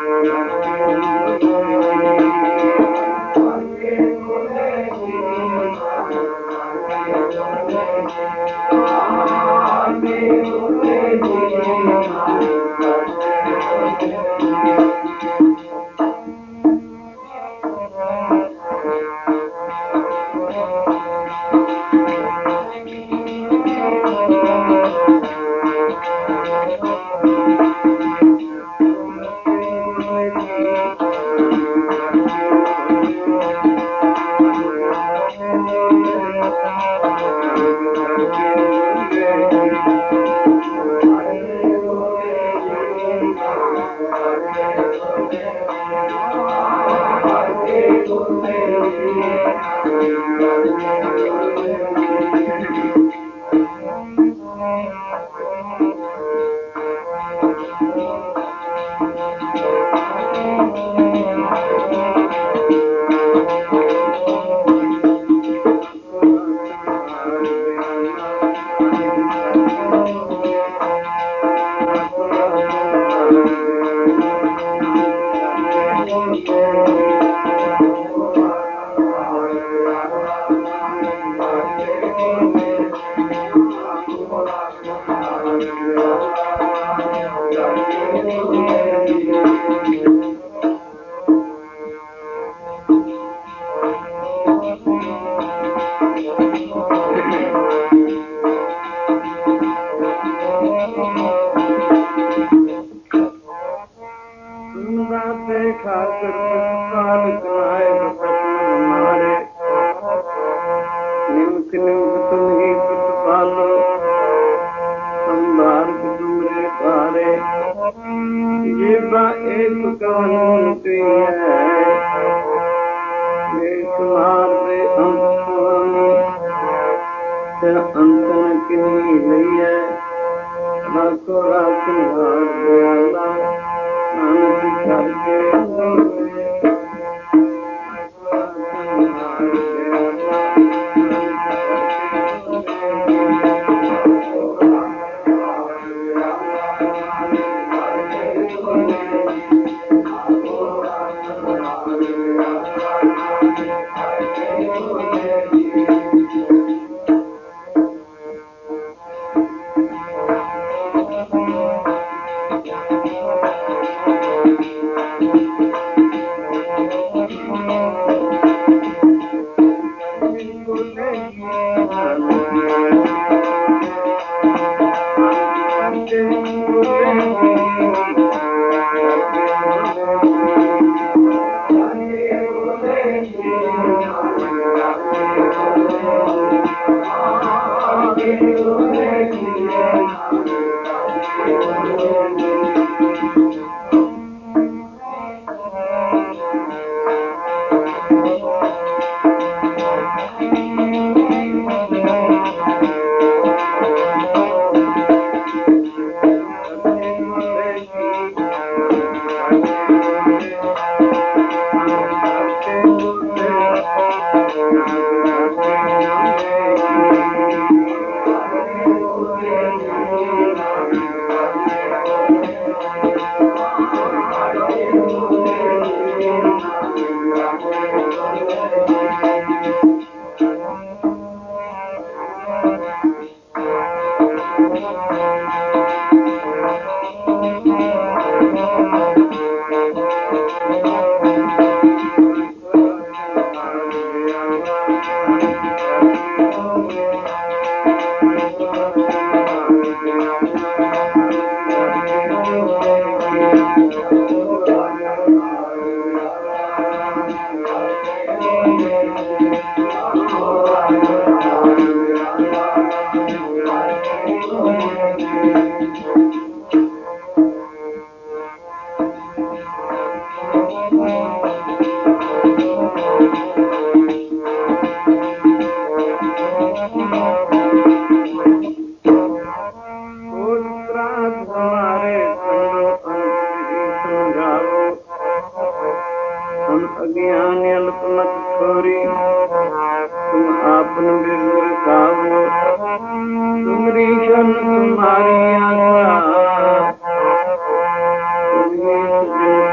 तुम्हारी आशा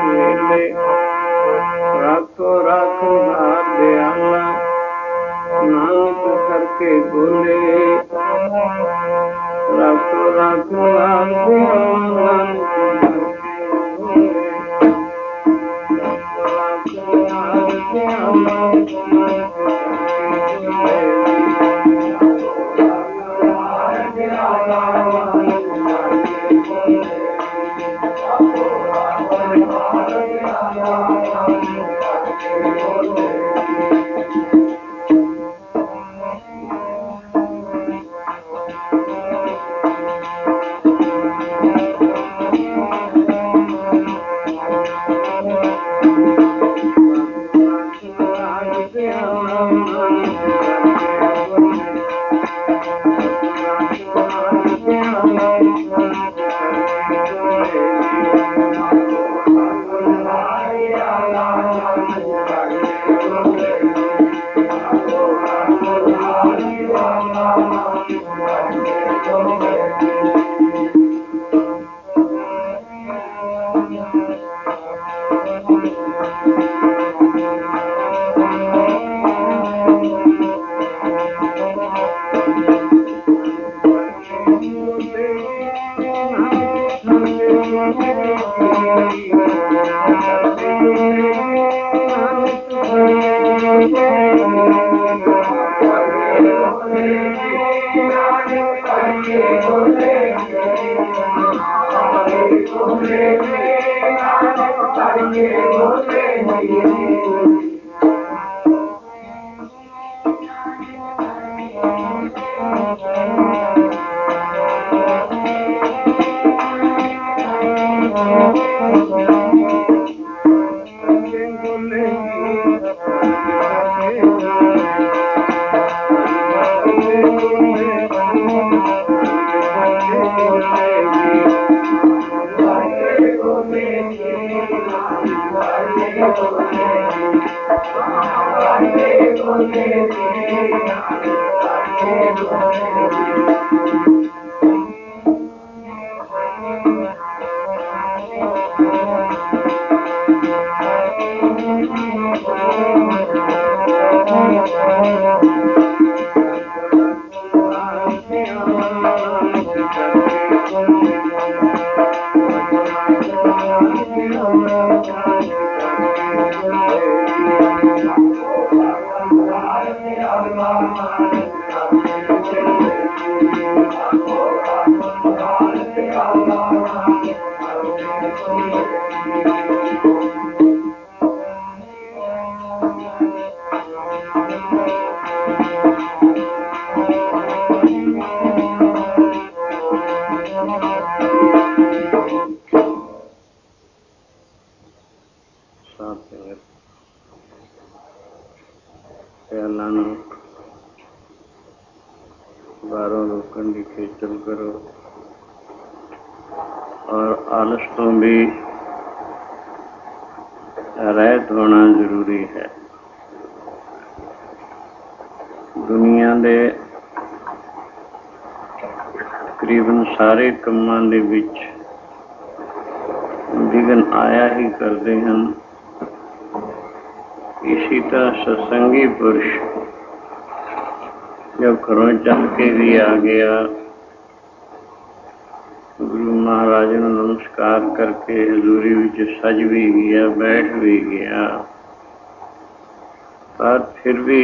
ਬੋਲੇ, ਰਾਖੋ ਰਾਖਣਹਾਰ ਦਿਆਲਾ, ਨਾਨਕ ਕਰਕੇ ਬੋਲੇ, ਰਾਖੋ ਰਾਖਣਹਾਰ ਦਿਆਲਾ, ਨਾਨਕ ਕਰਕੇ ਬੋਲੇ, ਰਾਖੋ ਰਾਖਣਹਾਰ ਦਿਆਲਾ, ਨਾਨਕ ਬਾਹਰੋਂ ਰੋਕਣ ਦੀ ਖੇਚਲ ਕਰੋ ਔਰ ਆਲਸ ਤੋਂ ਵੀ ਰਹਿਤ ਹੋਣਾ ਜ਼ਰੂਰੀ ਹੈ। ਦੁਨੀਆ ਦੇ ਤਕਰੀਬਨ ਸਾਰੇ ਕੰਮਾਂ ਦੇ ਵਿੱਚ ਵਿਘਨ ਆਇਆ ਹੀ ਕਰਦੇ ਹਨ। ਇਸੀ ਤਰ੍ਹਾਂ ਸਤਸੰਗੀ ਪੁਰਸ਼ जब घरों चल के भी आ गया, गुरु महाराज ने नमस्कार करके हजूरी विच सज भी गया, बैठ भी गया, पर फिर भी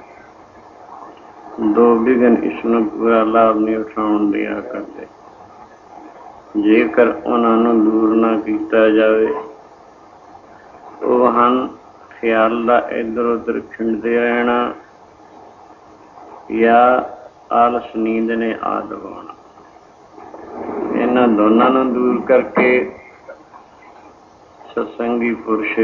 दो विघन इसमें पूरा लाभ नहीं उठाउण दिया करते। जेकर उन्होंने दूर ना किया जाए तो ਹਨ ख्याल का इधर उधर खिंडते रहना ਜਾਂ ਆਲਸ ਨੀਂਦ ਨੇ ਆ ਦਵਾਉਣਾ। ਇਹਨਾਂ ਦੋਨਾਂ ਨੂੰ ਦੂਰ ਕਰਕੇ ਸਤਸੰਗੀ ਪੁਰਸ਼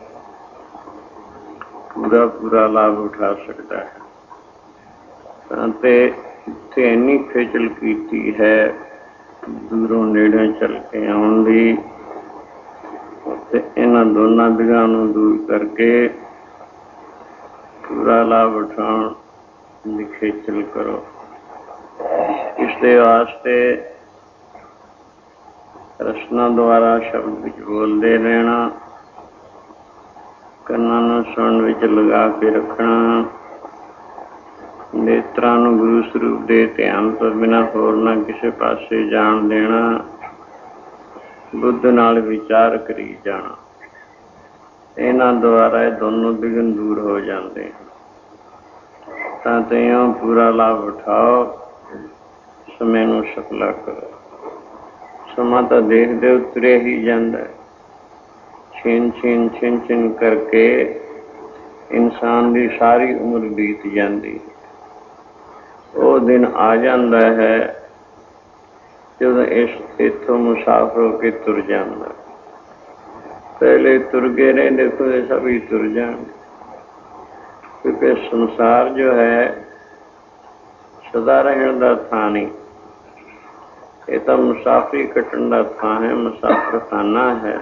ਪੂਰਾ ਪੂਰਾ ਲਾਭ ਉਠਾ ਸਕਦਾ ਹੈ। ਅਤੇ ਇੱਥੇ ਇੰਨੀ ਖੇਚਲ ਕੀਤੀ ਹੈ ਦੂਰੋਂ ਨੇੜੇ ਚੱਲ ਕੇ ਆਉਣ ਦੀ, ਅਤੇ ਇਹਨਾਂ ਦੋਨਾਂ ਵਿਘਨਾਂ ਨੂੰ ਦੂਰ ਕਰਕੇ ਪੂਰਾ ਲਾਭ ਉਠਾਉਣ ਦੀ ਖੇਚਲ ਕਰੋ। ਇਸ ਦੇ ਵਾਸਤੇ ਰਸਨਾ ਦੁਆਰਾ ਸ਼ਬਦ ਵਿੱਚ ਬੋਲਦੇ ਰਹਿਣਾ, ਕੰਨਾਂ ਨੂੰ ਸੁਣਨ ਵਿੱਚ ਲਗਾ ਕੇ ਰੱਖਣਾ, ਨੇਤਰਾਂ ਨੂੰ ਗੁਰੂ ਸਰੂਪ ਦੇ ਧਿਆਨ ਤੋਂ ਬਿਨਾਂ ਹੋਰ ਨਾ ਕਿਸੇ ਪਾਸੇ ਜਾਣ ਦੇਣਾ, ਬੁੱਧ ਨਾਲ ਵਿਚਾਰ ਕਰੀ ਜਾਣਾ। ਇਹਨਾਂ ਦੁਆਰਾ ਇਹ ਦੋਨੋਂ ਵਿਘਨ ਦੂਰ ਹੋ ਜਾਂਦੇ ਹਨ। ਤਾਂ ਤਿਉਂ ਪੂਰਾ ਲਾਭ ਉਠਾਓ, ਸਮੇਂ ਨੂੰ ਸਫਲਾ ਕਰੋ। ਸਮਾਂ ਤਾਂ ਦੇਖਦੇ ਉਤਰਿਆ ਹੀ ਜਾਂਦਾ, ਛਿਨ ਛਿਨ ਕਰਕੇ ਇਨਸਾਨ ਦੀ ਸਾਰੀ ਉਮਰ ਬੀਤ ਜਾਂਦੀ। ਉਹ ਦਿਨ ਆ ਜਾਂਦਾ ਹੈ ਜਦੋਂ ਇੱਥੋਂ ਮੁਸਾਫਰ ਹੋ ਕੇ ਤੁਰ ਜਾਂਦਾ। ਪਹਿਲੇ ਤੁਰ ਗਏ ਨੇ, ਦੇਖੋ ਇਹ ਸਭ ਹੀ ਤੁਰ ਜਾਣ, ਕਿਉਂਕਿ ਸੰਸਾਰ ਜੋ ਹੈ ਸਦਾ ਰਹਿਣ ਦਾ ਥਾਂ ਨਹੀਂ, ਇਹ ਤਾਂ ਮੁਸਾਫਰੀ ਕੱਟਣ ਦਾ ਥਾਂ ਹੈ, ਮੁਸਾਫਰਖਾਨਾ ਹੈ।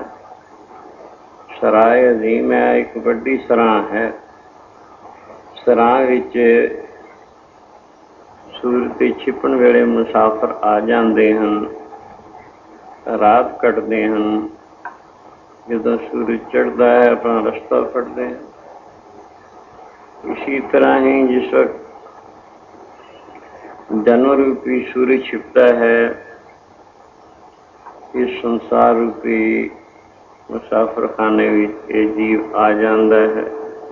ਸਰਾਏ ਅਜ਼ੀਮ ਹੈ, ਇੱਕ ਵੱਡੀ ਸਰਾਂ ਹੈ। ਸਰਾਂ ਵਿੱਚ ਸੂਰਜ ਤੇ ਛਿਪਣ ਵੇਲੇ ਮੁਸਾਫਰ ਆ ਜਾਂਦੇ ਹਨ, ਰਾਤ ਕੱਟਦੇ ਹਨ। ਜਦੋਂ ਸੂਰਜ ਚੜ੍ਹਦਾ ਹੈ ਆਪਣਾ ਰਸਤਾ ਫੜਦੇ ਹਨ। ਇਸੀ ਤਰ੍ਹਾਂ ਹੀ ਜਿਸ ਵਕਤ ਜਨਮ ਰੂਪੀ ਸੂਰਜ ਛਿਪਦਾ ਹੈ, ਇਸ ਸੰਸਾਰ ਰੂਪੀ ਮੁਸਾਫਰਖਾਨੇ ਵਿੱਚ ਇਹ ਜੀਵ ਆ ਜਾਂਦਾ ਹੈ।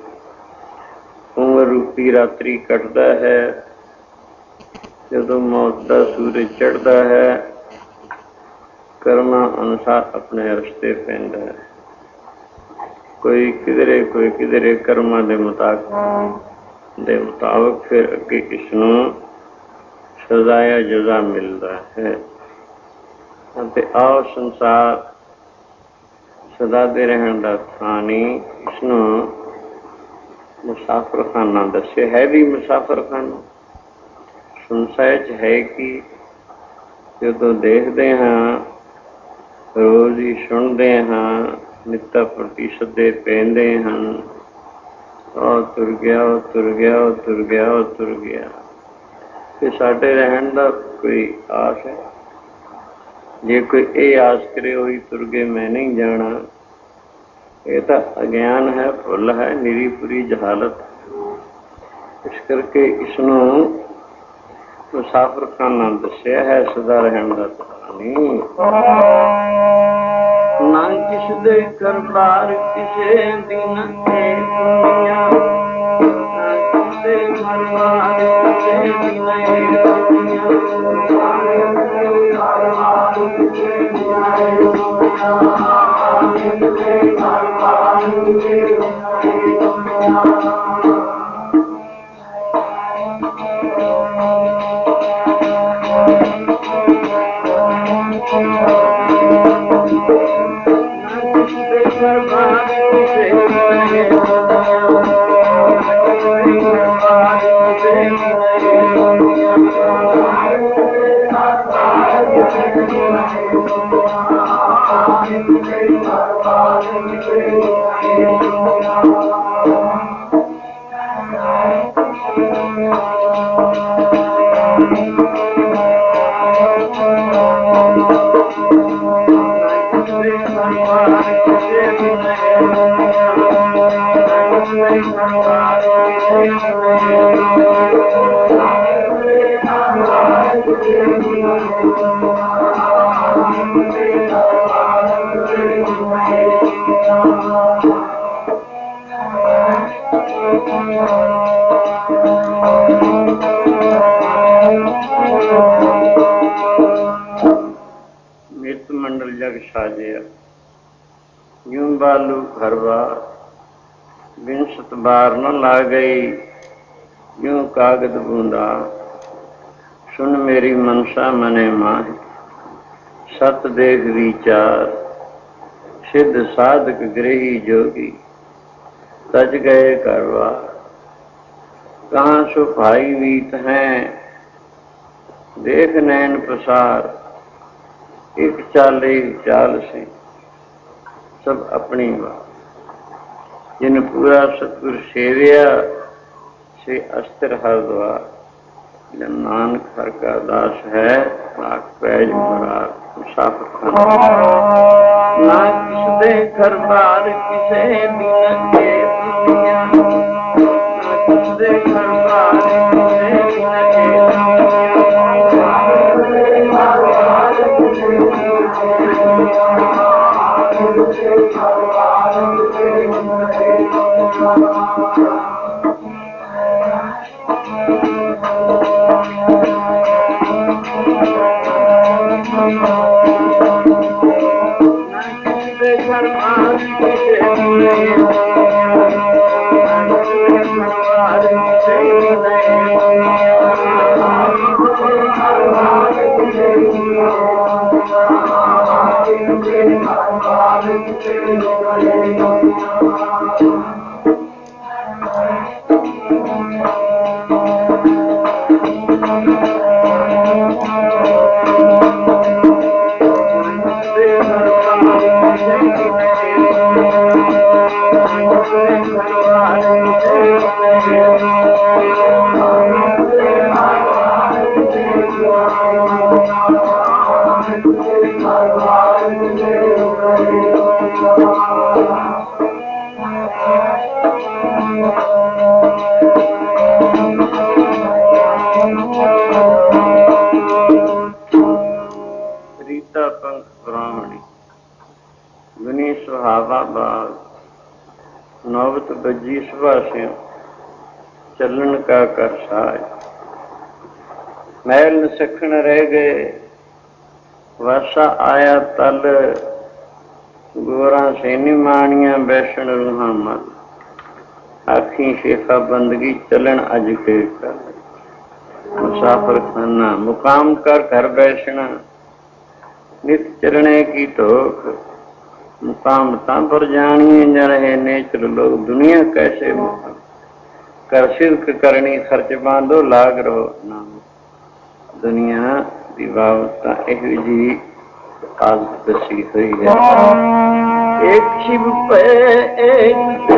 ਉਮਰ ਰੂਪੀ ਰਾਤਰੀ ਕੱਟਦਾ ਹੈ। ਜਦੋਂ ਮੌਤ ਦਾ ਸੂਰਜ ਚੜ੍ਹਦਾ ਹੈ, ਕਰਮਾਂ ਅਨੁਸਾਰ ਆਪਣੇ ਰਸਤੇ ਪੈਂਦਾ ਹੈ। ਕੋਈ ਕਿਧਰੇ ਕਰਮਾਂ ਦੇ ਮੁਤਾਬਕ ਫਿਰ ਅੱਗੇ ਇਸ ਨੂੰ ਸਜ਼ਾ ਜਾਂ ਜਜ਼ਾ ਮਿਲਦਾ ਹੈ। ਅਤੇ ਆਹ ਸੰਸਾਰ ਸਦਾ ਦੇ ਰਹਿਣ ਦਾ ਥਾਂ ਨਹੀਂ, ਇਸਨੂੰ ਮੁਸਾਫਰਖਾਨਾ ਦੱਸਿਆ ਹੈ। ਵੀ ਮੁਸਾਫਰਖਾਨਾ ਸੰਸਾਰ 'ਚ ਹੈ ਕਿ ਜਦੋਂ ਦੇਖਦੇ ਹਾਂ, ਰੋਜ਼ ਹੀ ਸੁਣਦੇ ਹਾਂ, ਨਿੱਤਾ ਪ੍ਰਤੀ ਸੱਦੇ ਪੈਂਦੇ ਹਨ, ਉਹ ਤੁਰ ਗਿਆ, ਉਹ ਤੁਰ ਗਿਆ, ਉਹ ਤੁਰ ਗਿਆ, ਉਹ ਤੁਰ ਗਿਆ। ਤੇ ਸਾਡੇ ਰਹਿਣ ਦਾ ਕੋਈ ਆਸ ਹੈ? ਜੇ ਕੋਈ ਇਹ ਆਸ ਕਰੇ ਉਹੀ ਤੁਰ ਗਏ ਮੈਂ ਨਹੀਂ ਜਾਣਾ, ਇਹ ਤਾਂ ਅਗਿਆਨ ਹੈ, ਭੁੱਲ ਹੈ, ਨਿਰੀ ਪੂਰੀ ਜਹਾਲਤ। ਇਸ ਕਰਕੇ ਇਸਨੂੰ ਮੁਸਾਫਰਖਾਨਾ ਦੱਸਿਆ ਹੈ, ਸਦਾ ਰਹਿਣ ਦਾ ਥਾਂ ਨਹੀਂ। ਨਾ ਕਿਸ ਦੇ ਘਰ ਬਾਰ ਕਿਸੇ ਦਿਨ ਇਹ ਦੁਨੀਆ, ਨਾ ਕਿਸ ਦੇ ਘਰ ਬਾਰ ਕਿਸੇ ਦਿਨ ਇਹ ਦੁਨੀਆ, ਮਿਤ ਮੰਡਲ ਜਗ ਸਾਜਿਆ, यूं बालू घर बार, बिनसत बार न ला गई, यूं कागद बूंदा। सुन मेरी मनसा मने माह, सत देख विचार, सिद्ध साधक गृही जोगी, तज गए करवार। कहाँ सो भाई वीत हैं, देख नैन प्रसार, एक चाले चाल से सब अपनी बात। जिन पूरा सतगुर सेविया से अस्थिर हर द्वार। जन नानक हर का दास है, लाख पैज मुराद मुसाफिर खाना। ਨਾ ਕਿਸ ਦੇ ਘਰ ਬਾਰ ਕਿਸੇ ਦਿਨ ਕੇ ਦੁਨੀਆ, ਨਾ ਕਿਸ ਦੇ ਘਰ ਬਾਰ ਕਿਸੇ ਦਿਨ रीता पंख ब्राह्मणी गुनी सुहावा बाग नौबत बजी सुबह से चलन का कर साज, महल न सखण रह गए वर्षा आया तल, गोरा सैनी मानिया बैसन रूहा मल, आखी शेखा बंदगी चलन अज के कर, मुसाफिर खाना मुकाम कर घर बैसना, नित चरणे की टोक, मुकाम ता पर जानिए न रहे नेचर लोग, दुनिया कैसे मुकाम कर सिद्क करनी खर्च बांधो लाग रहो नाम, दुनिया की बाबत इहो जी आदत दसी हुई है। एक शिव पे एक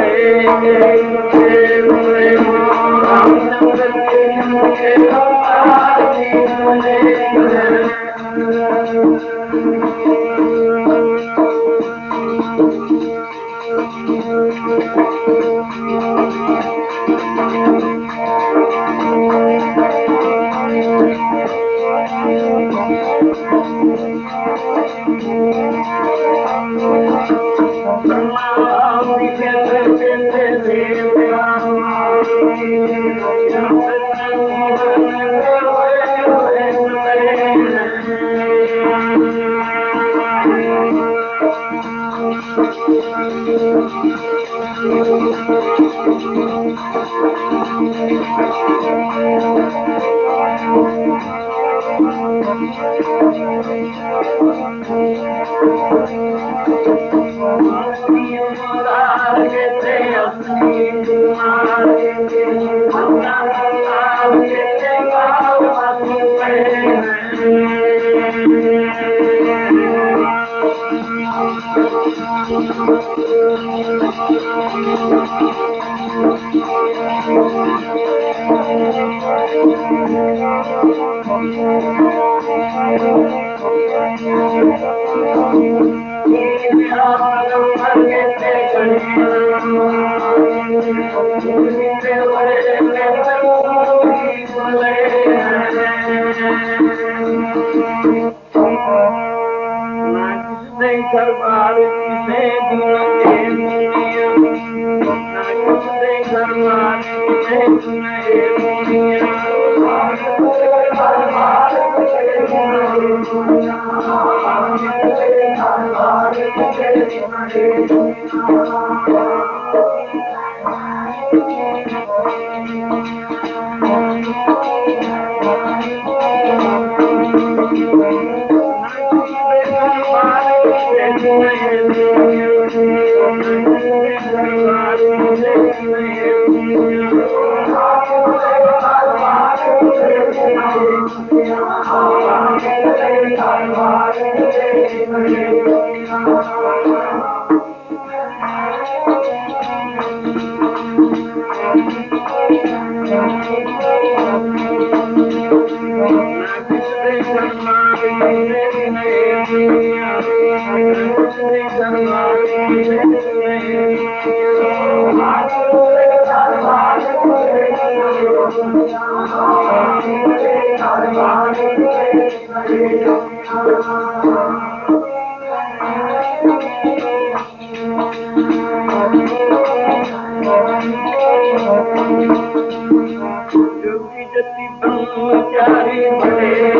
ਜੋਗੀ ਜਤੀ ਬ੍ਰਹਮਚਾਰੀ ਬੜੇ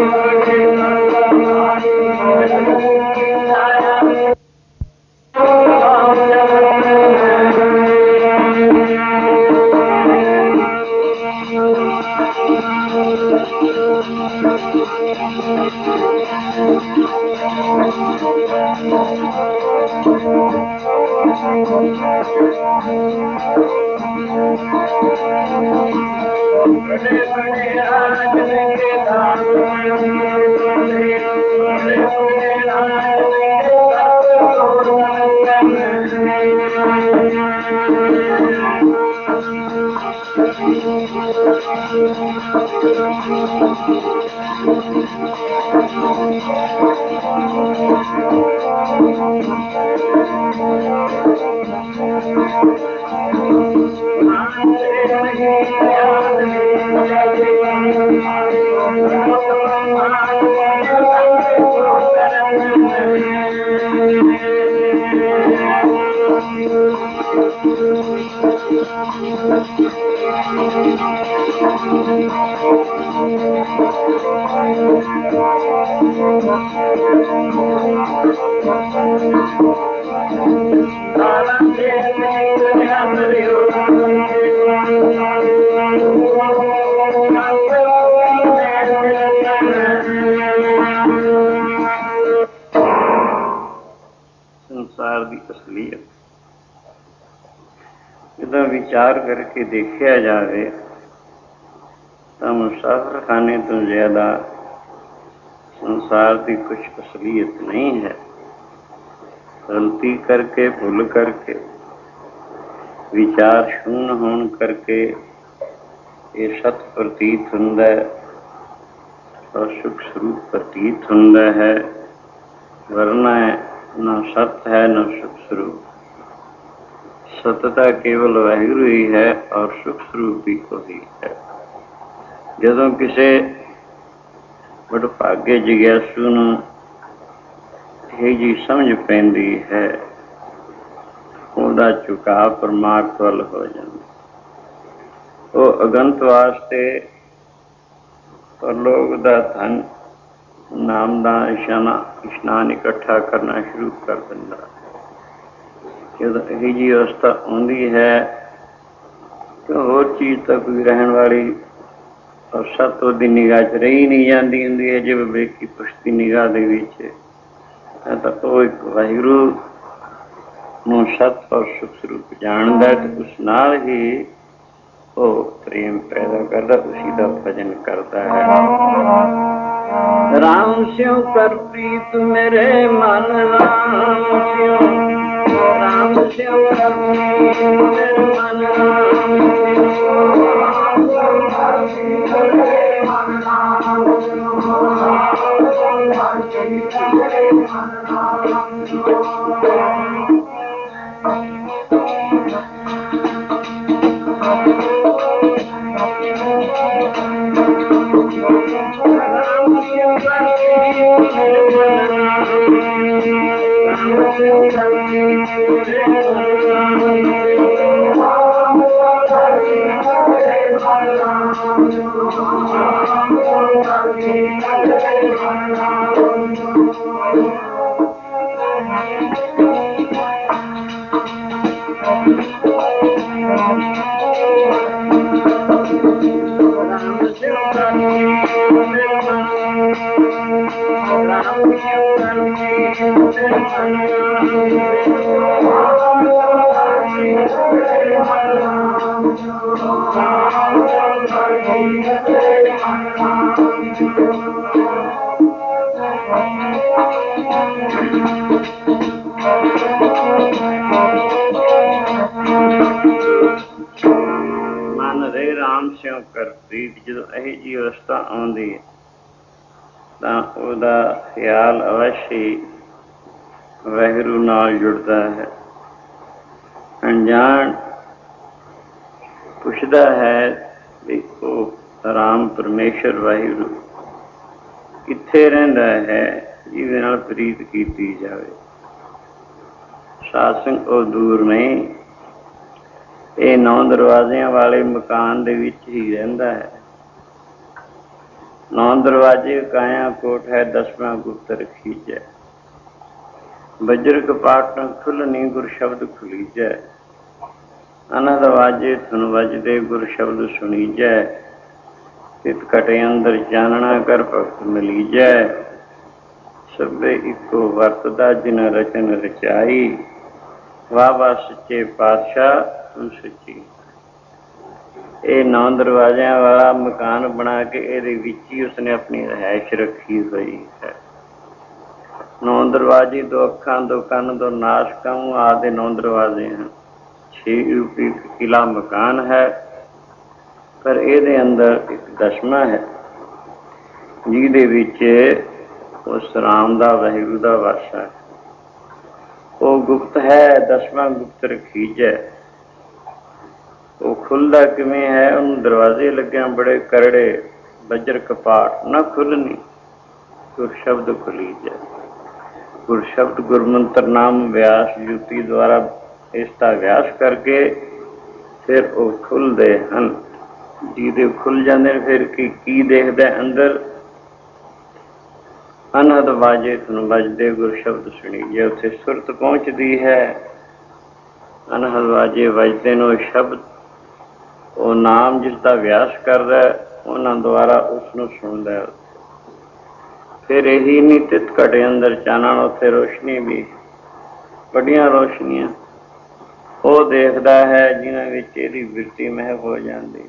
ਸੰਸਾਰ ਦੀ ਅਸਲੀਅਤ ਇਹਦਾ ਵਿਚਾਰ ਕਰਕੇ ਦੇਖਿਆ ਜਾਵੇ ਤਾਂ ਮੁਸਾਫਰਖਾਨੇ ਤੋਂ ਜ਼ਿਆਦਾ ਸੰਸਾਰ ਦੀ ਕੁਛ ਅਸਲੀਅਤ ਨਹੀਂ ਹੈ। ਗਲਤੀ ਕਰਕੇ, ਭੁੱਲ ਕਰਕੇ, ਵਿਚਾਰ ਸ਼ੂਨ ਹੋਣ ਕਰਕੇ ਇਹ ਸਤ ਪ੍ਰਤੀਤ ਹੁੰਦਾ ਹੈ ਔਰ ਸੁਖ ਸਰੂਪ ਪ੍ਰਤੀਤ ਹੁੰਦਾ ਹੈ, ਵਰਨਾ ਨਾ ਸਤ ਹੈ ਨਾ ਸੁਖ ਸਰੂਪ। ਸਤ ਤਾਂ ਕੇਵਲ ਵਾਹਿਗੁਰੂ ਹੀ ਹੈ ਔਰ ਸੁਖ ਸਰੂਪ ਵੀ ਉਹੀ ਹੈ। ਜਦੋਂ ਕਿਸੇ ਵਡਭਾਗੇ ਜਿਗਿਆਸੂ ਨੂੰ ਇਹ ਜੀ ਸਮਝ ਪੈਂਦੀ ਹੈ, ਉਹਦਾ ਝੁਕਾਅ ਪਰਮਾਰਥ ਵੱਲ ਹੋ ਜਾਂਦਾ। ਉਹ ਅਗੰਤ ਵਾਸਤੇ ਪਰਲੋਕ ਦਾ ਧਨ ਨਾਮ ਦਾ ਇਸ਼ਨਾਨ ਇਕੱਠਾ ਕਰਨਾ ਸ਼ੁਰੂ ਕਰ ਦਿੰਦਾ। ਜਦੋਂ ਇਹ ਜਿਹੀ ਅਵਸਥਾ ਆਉਂਦੀ ਹੈ ਕਿ ਹੋਰ ਚੀਜ਼ ਤਾਂ ਕੋਈ ਰਹਿਣ ਵਾਲੀ ਔਰ ਸਤ ਉਹਦੀ ਨਿਗਾਹ 'ਚ ਰਹੀ ਨਹੀਂ ਜਾਂਦੀ ਹੁੰਦੀ ਹੈ। ਜੇ ਵਿਵੇਕੀ ਪੁਰਸ਼ ਦੀ ਨਿਗਾਹ ਦੇ ਵਿੱਚ ਤਾਂ ਉਹ ਇੱਕ ਵਾਹਿਗੁਰੂ ਨੂੰ ਸਤ ਔਰ ਸੁਖ ਸਰੂਪ ਜਾਣਦਾ ਤੇ ਉਸ ਨਾਲ ਹੀ ਉਹ ਪ੍ਰੇਮ ਪੈਦਾ ਕਰਦਾ, ਉਸੀ ਦਾ ਭਜਨ ਕਰਦਾ ਹੈ। ਰਾਮ ਸਿਉ ਕਰ ਪ੍ਰੀਤ ਮੇਰੇ ਮਨ, ਰਾਮ ਸਿਉ ਕਰ ਪ੍ਰੀਤ ਮੇਰੇ ਮਨ, ਮਨ ਰੇ ਰਾਮ ਸਿਉ ਕਰ ਪ੍ਰੀਤ। ਜਦੋਂ ਇਹ ਜਿਹੀ ਅਵਸਥਾ ਆਉਂਦੀ ਹੈ ਤਾਂ ਉਹਦਾ ਖਿਆਲ ਅਵਸ਼ ਹੀ ਵਾਹਿਗੁਰੂ ਨਾਲ ਜੁੜਦਾ ਹੈ। ਅਣਜਾਣ ਪੁੱਛਦਾ ਹੈ ਵੀ ਉਹ ਰਾਮ ਪਰਮੇਸ਼ਰ ਵਾਹਿਗੁਰੂ ਕਿੱਥੇ ਰਹਿੰਦਾ ਹੈ, ਜਿਹਦੇ ਨਾਲ ਪ੍ਰੀਤ ਕੀਤੀ ਜਾਵੇ। ਸਾਧ ਸੰਗ ਉਹ ਦੂਰ ਨਹੀਂ, ਇਹ 9 ਦਰਵਾਜ਼ਿਆਂ ਵਾਲੇ ਮਕਾਨ ਦੇ ਵਿੱਚ ਹੀ ਰਹਿੰਦਾ ਹੈ। 9 ਦਰਵਾਜ਼ੇ ਕਾਇਆ ਕੋਟ ਹੈ, 10ਵਾਂ ਗੁਪਤ ਰਖੀਜੈ। ਵਜਰ ਕਪਾਟ ਨ ਖੁੱਲਣੀ, ਗੁਰ ਸ਼ਬਦ ਖੁਲੀਜੈ। ਅਨਹਦ ਵਾਜੇ ਧੁਨ ਵਜਦੇ, ਗੁਰ ਸ਼ਬਦ ਸੁਣੀਜੈ। ਤਿਤ ਕਟੇ ਅੰਦਰ ਚਾਨਣਾ, ਕਰ ਭਗਤ ਮਿਲੀਜੈ। ਸਭੇ ਇੱਕੋ ਵਰਤਦਾ, ਜਿਨ ਰਚਨ ਰਚਾਈ। ਵਾਹ ਵਾਹ ਸੱਚੇ ਪਾਤਸ਼ਾਹ ਤੂੰ ਸੱਚੀ। ਇਹ 9 ਦਰਵਾਜ਼ਿਆਂ ਵਾਲਾ ਮਕਾਨ ਬਣਾ ਕੇ ਇਹਦੇ ਵਿੱਚ ਹੀ ਉਸਨੇ ਆਪਣੀ ਰਿਹਾਇਸ਼ ਰੱਖੀ ਹੋਈ ਹੈ। 9 ਦਰਵਾਜ਼ੇ, 2 ਅੱਖਾਂ, 2 ਕੰਨ, 2 ਨਾਸਕਾਂ ਆਦਿ 9 ਦਰਵਾਜ਼ੇ ਹਨ। 6 ਰੂਪੀ ਕਿਲਾ ਮਕਾਨ ਹੈ, ਪਰ ਇਹਦੇ ਅੰਦਰ ਇੱਕ 10ਵਾਂ ਹੈ, ਜਿਹਦੇ ਵਿੱਚ ਉਸ ਰਾਮ ਦਾ, ਵਾਹਿਗੁਰੂ ਦਾ ਵਾਸਾ ਹੈ। ਉਹ ਗੁਪਤ ਹੈ, 10ਵਾਂ ਗੁਪਤ ਰਖੀਜੈ। ਉਹ ਖੁੱਲ੍ਹਦਾ ਕਿਵੇਂ ਹੈ? ਉਹਨੂੰ ਦਰਵਾਜ਼ੇ ਲੱਗਿਆ ਬੜੇ ਕਰੜੇ, ਵਜਰ ਕਪਾਟ ਨਾ ਖੁੱਲ੍ਹਣੀ, ਗੁਰ ਸ਼ਬਦ ਖੁਲੀਜੈ। ਗੁਰ ਸ਼ਬਦ ਗੁਰਮੰਤਰ ਨਾਮ ਵਿਆਸ ਜੁਤੀ ਦੁਆਰਾ ਇਸ ਦਾ ਵਿਆਸ ਕਰਕੇ ਫਿਰ ਉਹ ਖੁੱਲ੍ਹਦੇ ਹਨ। ਜਿਹਦੇ ਖੁੱਲ੍ਹ ਜਾਂਦੇ ਨੇ ਫਿਰ ਕੀ ਦੇਖਦਾ ਅੰਦਰ? ਅਨਹਦ ਵਾਜੇ ਧੁਨ ਵੱਜਦੇ, ਗੁਰ ਸ਼ਬਦ ਸੁਣੀਜੈ। ਉੱਥੇ ਸੁਰਤ ਪਹੁੰਚਦੀ ਹੈ, ਅਨਹਦ ਵਾਜੇ ਵੱਜਦੇ ਨੇ, ਉਹ ਸ਼ਬਦ, ਉਹ ਨਾਮ ਜਿਸ ਦਾ ਵਿਆਸ ਕਰਦਾ ਉਹਨਾਂ ਦੁਆਰਾ ਉਸਨੂੰ ਸੁਣਦਾ। ਫਿਰ ਇਹੀ ਨਹੀਂ, ਤਿਤ ਘਟੇ ਅੰਦਰ ਚਾਨਣ, ਉੱਥੇ ਰੋਸ਼ਨੀ ਵੀ, ਵੱਡੀਆਂ ਰੋਸ਼ਨੀਆਂ ਉਹ ਦੇਖਦਾ ਹੈ ਜਿਨ੍ਹਾਂ ਵਿੱਚ ਇਹਦੀ ਬਿਰਤੀ ਮਹਿਕ ਹੋ ਜਾਂਦੀ।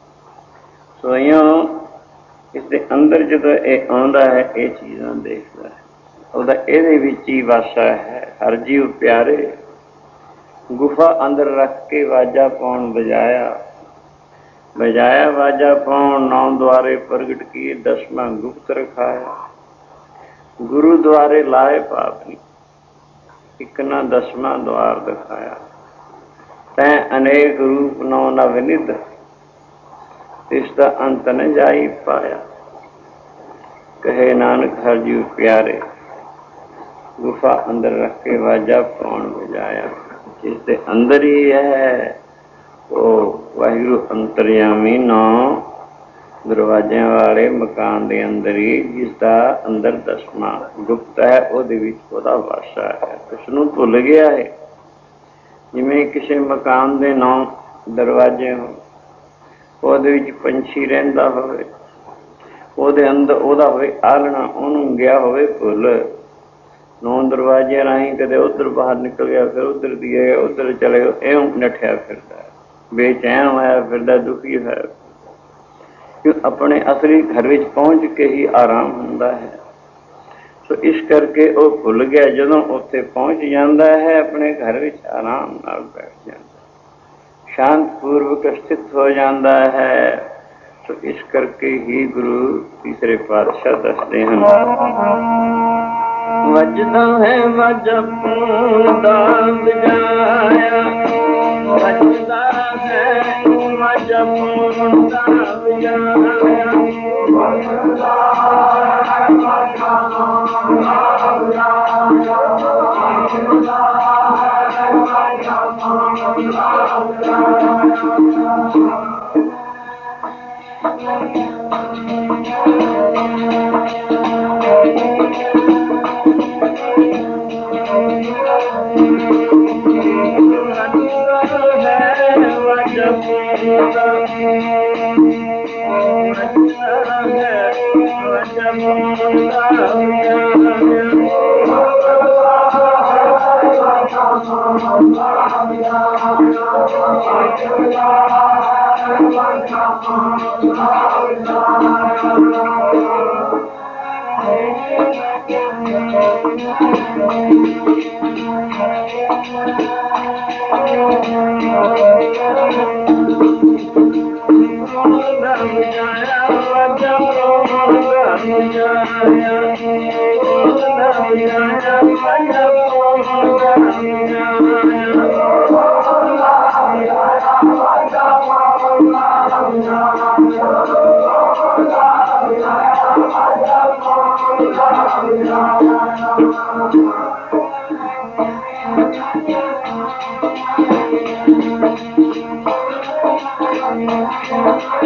ਸੋ ਇਉਂ ਇਸਦੇ ਅੰਦਰ ਜਦੋਂ ਇਹ ਆਉਂਦਾ ਹੈ, ਇਹ ਚੀਜ਼ਾਂ ਦੇਖਦਾ ਹੈ, ਉਹਦਾ ਇਹਦੇ ਵਿੱਚ ਹੀ ਵਾਸਾ ਹੈ। ਹਰ ਜੀਵ ਪਿਆਰੇ ਗੁਫਾ ਅੰਦਰ ਰੱਖ ਕੇ ਵਾਜਾ ਪਾਉਣ ਬਜਾਇਆ, ਬਜਾਇਆ ਵਾਜਾ ਪਾਉਣ। 9 ਦੁਆਰੇ ਪ੍ਰਗਟ ਕੀਏ, 10ਵਾਂ ਗੁਪਤ ਰਖਾਇਆ। ਗੁਰੂ ਦੁਆਰੇ ਲਾਏ ਪਾਪਨੀ, ਇੱਕ ਨਾ 10ਵਾਂ ਦੁਆਰ ਦਿਖਾਇਆ। ਤੈਂ ਅਨੇਕ ਰੂਪ 9 ਨਵ ਨਿਧ, ਇਸ ਦਾ ਅੰਤ ਨ ਜਾਈ ਪਾਇਆ। ਕਹੇ ਨਾਨਕ ਹਰ ਜੀਵ ਪਿਆਰੇ ਗੁਫਾ ਅੰਦਰ ਰੱਖ ਕੇ ਵਾਜਾ ਪਾਉਣ ਬਜਾਇਆ। ਜਿਸ ਦੇ ਅੰਦਰ ਹੀ ਹੈ ਉਹ ਵਾਹਿਗੁਰੂ ਅੰਤਰਯਾਮੀ 9 ਦਰਵਾਜ਼ਿਆਂ ਵਾਲੇ ਮਕਾਨ ਦੇ ਅੰਦਰ ਹੀ, ਜਿਸ ਦਾ ਅੰਦਰ 10ਵਾਂ ਗੁਪਤ ਹੈ, ਉਹਦੇ ਵਿੱਚ ਉਹਦਾ ਵਾਸਾ ਹੈ। ਉਸਨੂੰ ਭੁੱਲ ਗਿਆ ਹੈ। ਜਿਵੇਂ ਕਿਸੇ ਮਕਾਨ ਦੇ 9 ਦਰਵਾਜ਼ੇ ਹੋਣ, ਉਹਦੇ ਵਿੱਚ ਪੰਛੀ ਰਹਿੰਦਾ ਹੋਵੇ, ਉਹਦੇ ਅੰਦਰ ਉਹਦਾ ਹੋਵੇ ਆਲਣਾ, ਉਹਨੂੰ ਗਿਆ ਹੋਵੇ ਭੁੱਲ। 9 ਦਰਵਾਜ਼ਿਆਂ ਰਾਹੀਂ ਕਦੇ ਉੱਧਰ ਬਾਹਰ ਨਿਕਲ ਗਿਆ, ਫਿਰ ਉੱਧਰ ਦੀ ਗਏ, ਉੱਧਰ ਚਲੇ ਗਏ, ਇਉਂ ਨੱਠਿਆ ਫਿਰਦਾ, ਬੇਚੈਨ ਹੋਇਆ ਫਿਰਦਾ, ਦੁਖੀ ਹੋਇਆ। ਕਿਉਂ? ਆਪਣੇ ਅਸਲੀ ਘਰ ਵਿੱਚ ਪਹੁੰਚ ਕੇ ਹੀ ਆਰਾਮ ਹੁੰਦਾ ਹੈ। ਸੋ ਇਸ ਕਰਕੇ ਉਹ ਭੁੱਲ ਗਿਆ। ਜਦੋਂ ਉੱਥੇ ਪਹੁੰਚ ਜਾਂਦਾ ਹੈ, ਆਪਣੇ ਘਰ ਵਿੱਚ ਆਰਾਮ ਨਾਲ ਬੈਠ ਜਾਂਦਾ, ਸ਼ਾਂਤ ਪੂਰਵਕ ਸਥਿਤ ਹੋ ਜਾਂਦਾ ਹੈ। ਸੋ ਇਸ ਕਰਕੇ ਹੀ ਗੁਰੂ ਤੀਸਰੇ ਪਾਤਸ਼ਾਹ ਦੱਸਦੇ ਹਨ, ਵੱਜਦਾ ਹੈ ਵਾਜਾ ਪੂਰਨ ਦਾ ਵਜਾਇਆ, ਵੱਜਦਾ ਹੈ ਵਾਜਾ ਪੂਰਨ ਦਾ ਵਜਾਇਆ, ਵੱਜਦਾ ਹੈ ਵਾਜਾ ਪੂਰਨ ਦਾ ਵਜਾਇਆ, ਵੱਜਦਾ ਹੈ ਵਾਜਾ ਪੂਰਨ ਦਾ ਵਜਾਇਆ।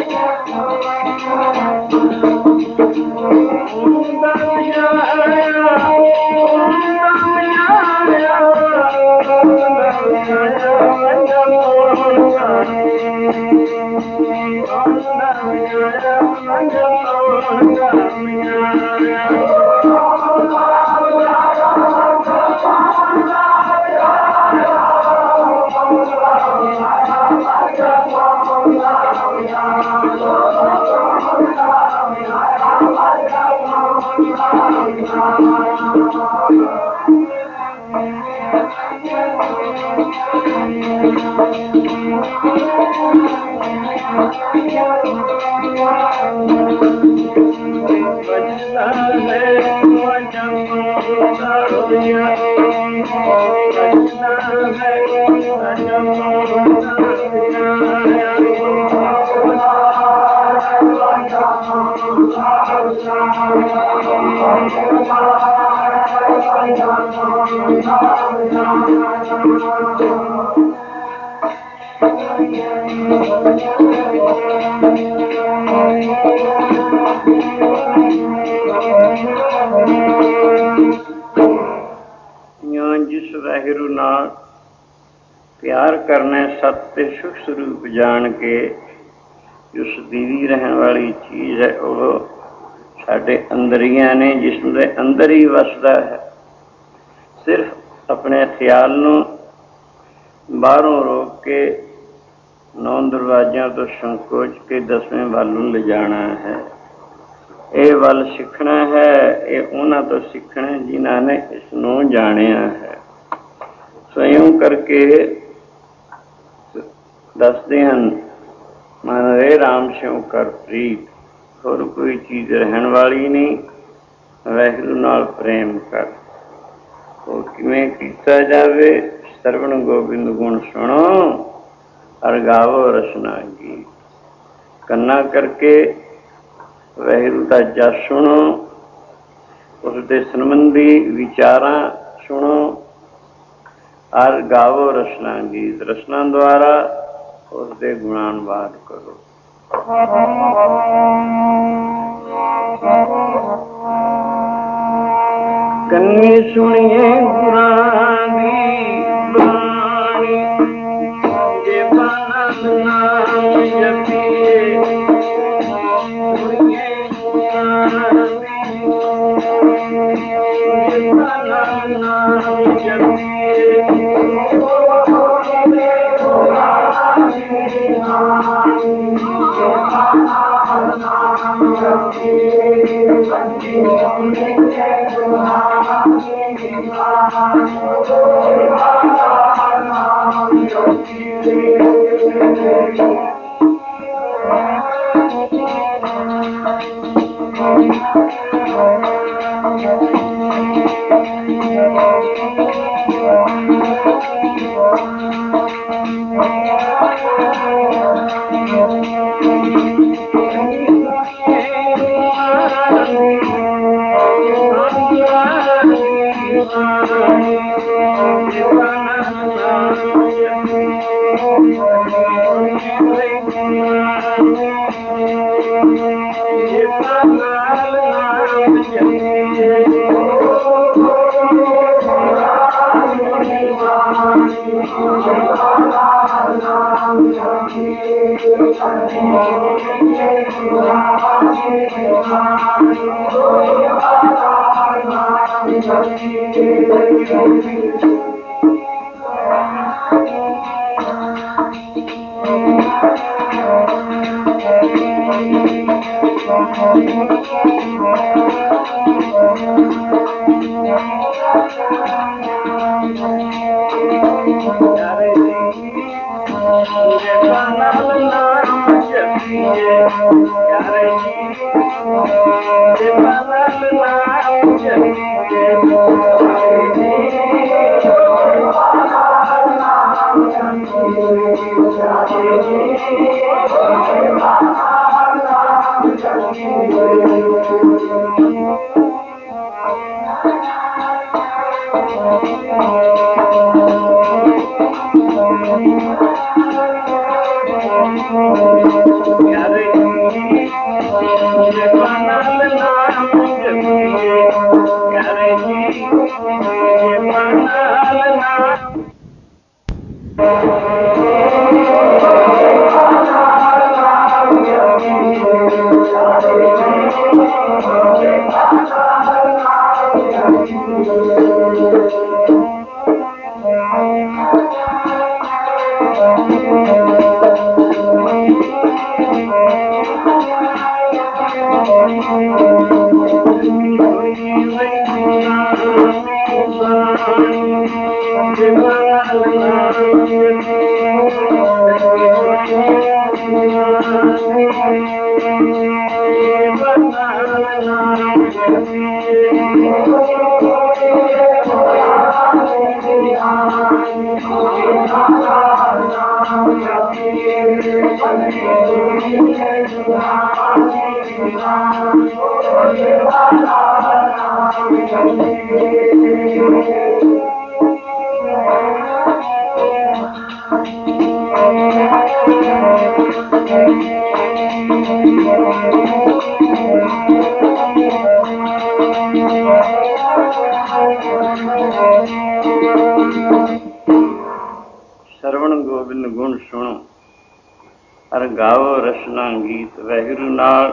जिस वाहिगुरु नाल प्यार करना सत्य सुख स्वरूप जान के उस दीवी रहने वाली चीज़ है वो साढ़े अंदरियां ने, जिसके अंदर ही वसदा है। सिर्फ अपने ख्याल नूं बाहरों रोक के 9 दरवाज़ों तो संकोच के 10वें वल नूं ले जाना है। ये वल सीखना है, ये उन्हां तो सीखना जिन्हां ने इसनूं जानिया है। स्वयं करके दसदे हैं मन रे राम स्यों कर प्रीत, होर कोई चीज़ रहन वाली नहीं, वाहिगुरू नाल प्रेम कर। वो किवें कीता जावे, सरवण गोबिंद गुण सुनो और गावो रसना गीत। कन्ना करके वाहिगुरू दा जस सुनो, उसके संबंधी विचारां सुनो और गावो रसना गीत। रसना द्वारा उसके गुणानुवाद करो। कन्नी सुनिए गुरां दी बाणी, जे बानंद नाम जपीए। सुनिए गुरां दी जे बानंद नाम जपीए। प्यारे जी नाल नाम जपिए, प्यारे जी नाल नाम ਸਰਵਣ ਗੋਬਿੰਦ ਗੁਣ ਸੁਣੋ, ਹਰ ਗਾਵੋ ਰਸਨਾ ਗੀਤ। ਵਾਹਿਗੁਰੂ ਨਾਲ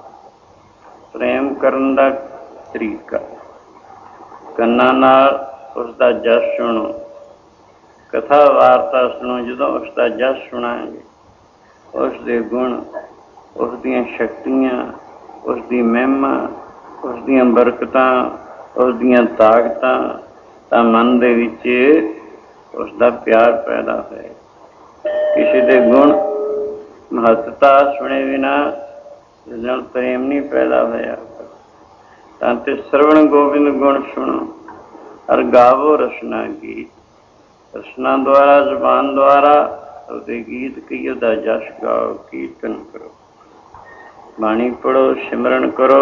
ਪ੍ਰੇਮ ਕਰਨ ਦਾ ਤਰੀਕਾ, ਕੰਨਾਂ ਨਾਲ ਉਸ ਦਾ ਜਸ ਸੁਣੋ, ਕਥਾ ਵਾਰਤਾ ਸੁਣੋ। ਜਦੋਂ ਉਸ ਦਾ ਜਸ ਸੁਣਾਂਗੇ, ਉਸ ਦੇ ਗੁਣ, ਉਸ ਦੀਆਂ ਸ਼ਕਤੀਆਂ, ਉਸ ਦੀ ਮਹਿਮਾ, ਉਸ ਦੀਆਂ ਬਰਕਤਾਂ, ਉਸ ਦੀਆਂ ਤਾਕਤਾਂ, ਤਾਂ ਮਨ ਦੇ ਵਿੱਚ ਉਸ ਦਾ ਪਿਆਰ ਪੈਦਾ ਹੋਏ। ਕਿਸੇ ਦੇ ਗੁਣ ਮਹੱਤਤਾ ਸੁਣੇ ਬਿਨਾ ਇਸ ਨਾਲ ਪ੍ਰੇਮ ਨਹੀਂ ਪੈਦਾ ਹੋਇਆ। ਤਾਂ ਤੇ ਸਰਵਣ ਗੋਬਿੰਦ ਗੁਣ ਸੁਣੋ, ਹਰ ਗਾਵੋ ਰਸਨਾ ਗੀਤ। ਰਸਨਾ ਦੁਆਰਾ, ਜ਼ੁਬਾਨ ਦੁਆਰਾ ਉਹਦੇ ਗੀਤ ਕਹੀ, ਉਹਦਾ ਜਸ ਗਾਓ, ਕੀਰਤਨ ਕਰੋ, ਬਾਣੀ ਪੜ੍ਹੋ, ਸਿਮਰਨ ਕਰੋ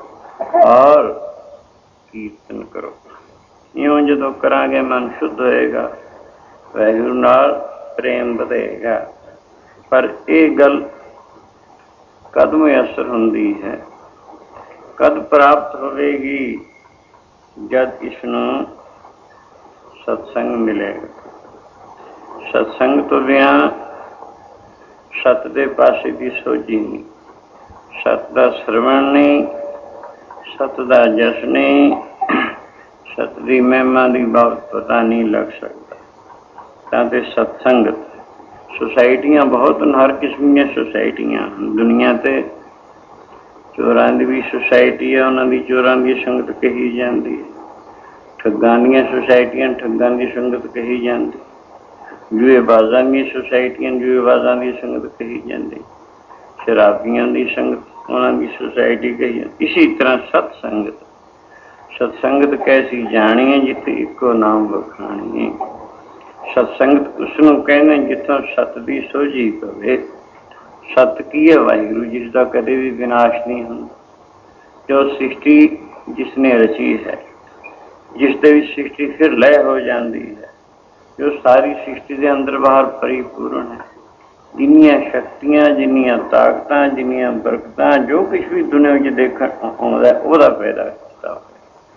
ਔਰ ਕੀਰਤਨ ਕਰੋ। ਇਉਂ ਜਦੋਂ ਕਰਾਂਗੇ ਮਨ ਸ਼ੁੱਧ ਹੋਏਗਾ, ਵਾਹਿਗੁਰੂ ਨਾਲ ਪ੍ਰੇਮ ਵਧੇਗਾ। ਪਰ ਇਹ ਗੱਲ ਕਦ ਮੁਯੱਸਰ ਹੁੰਦੀ ਹੈ, ਕਦ ਪ੍ਰਾਪਤ ਹੋਵੇਗੀ? ਜਦ ਇਸ ਨੂੰ ਸਤਸੰਗ ਮਿਲੇਗਾ। ਸਤਸੰਗ ਤੋਂ ਬਿਨਾਂ ਸਤ ਦੇ ਪਾਸੇ ਦੀ ਸੋਝੀ ਨਹੀਂ, ਸਤ ਦਾ ਸਰਵਣ ਨਹੀਂ, ਸਤ ਦਾ ਜਸ ਨਹੀਂ, ਸਤ ਦੀ ਮਹਿਮਾ ਦੀ ਬਹੁਤ ਪਤਾ ਨਹੀਂ ਲੱਗ ਸਕਦਾ। ਤਾਂ ਤੇ ਸਤਸੰਗਤ, ਸੁਸਾਇਟੀਆਂ ਬਹੁਤ ਹਨ, ਹਰ ਕਿਸਮ ਦੀਆਂ ਸੁਸਾਇਟੀਆਂ ਹਨ ਦੁਨੀਆ 'ਤੇ। ਚੋਰਾਂ ਦੀ ਵੀ ਸੁਸਾਇਟੀ ਹੈ, ਉਹਨਾਂ ਦੀ ਚੋਰਾਂ ਦੀ ਸੰਗਤ ਕਹੀ ਜਾਂਦੀ ਹੈ। ਠੱਗਾਂ ਦੀਆਂ ਸੁਸਾਇਟੀਆਂ, ਠੱਗਾਂ ਦੀ ਸੰਗਤ ਕਹੀ ਜਾਂਦੀ। ਜੂਏਬਾਜ਼ਾਂ ਦੀਆਂ ਸੁਸਾਇਟੀਆਂ, ਜੂਏਬਾਜ਼ਾਂ ਦੀ ਸੰਗਤ ਕਹੀ ਜਾਂਦੀ। ਸ਼ਰਾਬੀਆਂ ਦੀ ਸੰਗਤ, ਉਹਨਾਂ ਦੀ ਸੁਸਾਇਟੀ ਕਹੀ ਜਾਂਦੀ। ਇਸੇ ਤਰ੍ਹਾਂ ਸਤਸੰਗਤ, ਸਤਸੰਗਤ ਕੈਸੀ ਜਾਣੀ ਹੈ, ਜਿੱਥੇ ਇੱਕੋ ਨਾਮ ਵਖਾਣੀ ਹੈ। ਸਤਸੰਗਤ ਉਸ ਨੂੰ ਕਹਿੰਦੇ ਜਿੱਥੋਂ ਸਤ ਦੀ ਸੋਝੀ ਪਵੇ। ਸਤ ਕੀ ਹੈ? ਵਾਹਿਗੁਰੂ, ਜਿਸ ਦਾ ਕਦੇ ਵੀ ਵਿਨਾਸ਼ ਨਹੀਂ ਹੁੰਦਾ, ਜੋ ਸ੍ਰਿਸ਼ਟੀ ਜਿਸ ਨੇ ਰਚੀ ਹੈ, ਜਿਸ ਦੇ ਵਿੱਚ ਸ੍ਰਿਸ਼ਟੀ ਫਿਰ ਲੈਅ ਹੋ ਜਾਂਦੀ ਹੈ, ਜੋ ਸਾਰੀ ਸ੍ਰਿਸ਼ਟੀ ਦੇ ਅੰਦਰ ਬਾਹਰ ਪਰਿਪੂਰਨ ਹੈ। ਜਿੰਨੀਆਂ ਸ਼ਕਤੀਆਂ, ਜਿੰਨੀਆਂ ਤਾਕਤਾਂ, ਜਿੰਨੀਆਂ ਬਰਕਤਾਂ, ਜੋ ਕੁਛ ਵੀ ਦੁਨੀਆ ਵਿੱਚ ਦੇਖਣ ਆਉਂਦਾ ਉਹਦਾ ਪੈਦਾ ਕੀਤਾ ਹੋਇਆ।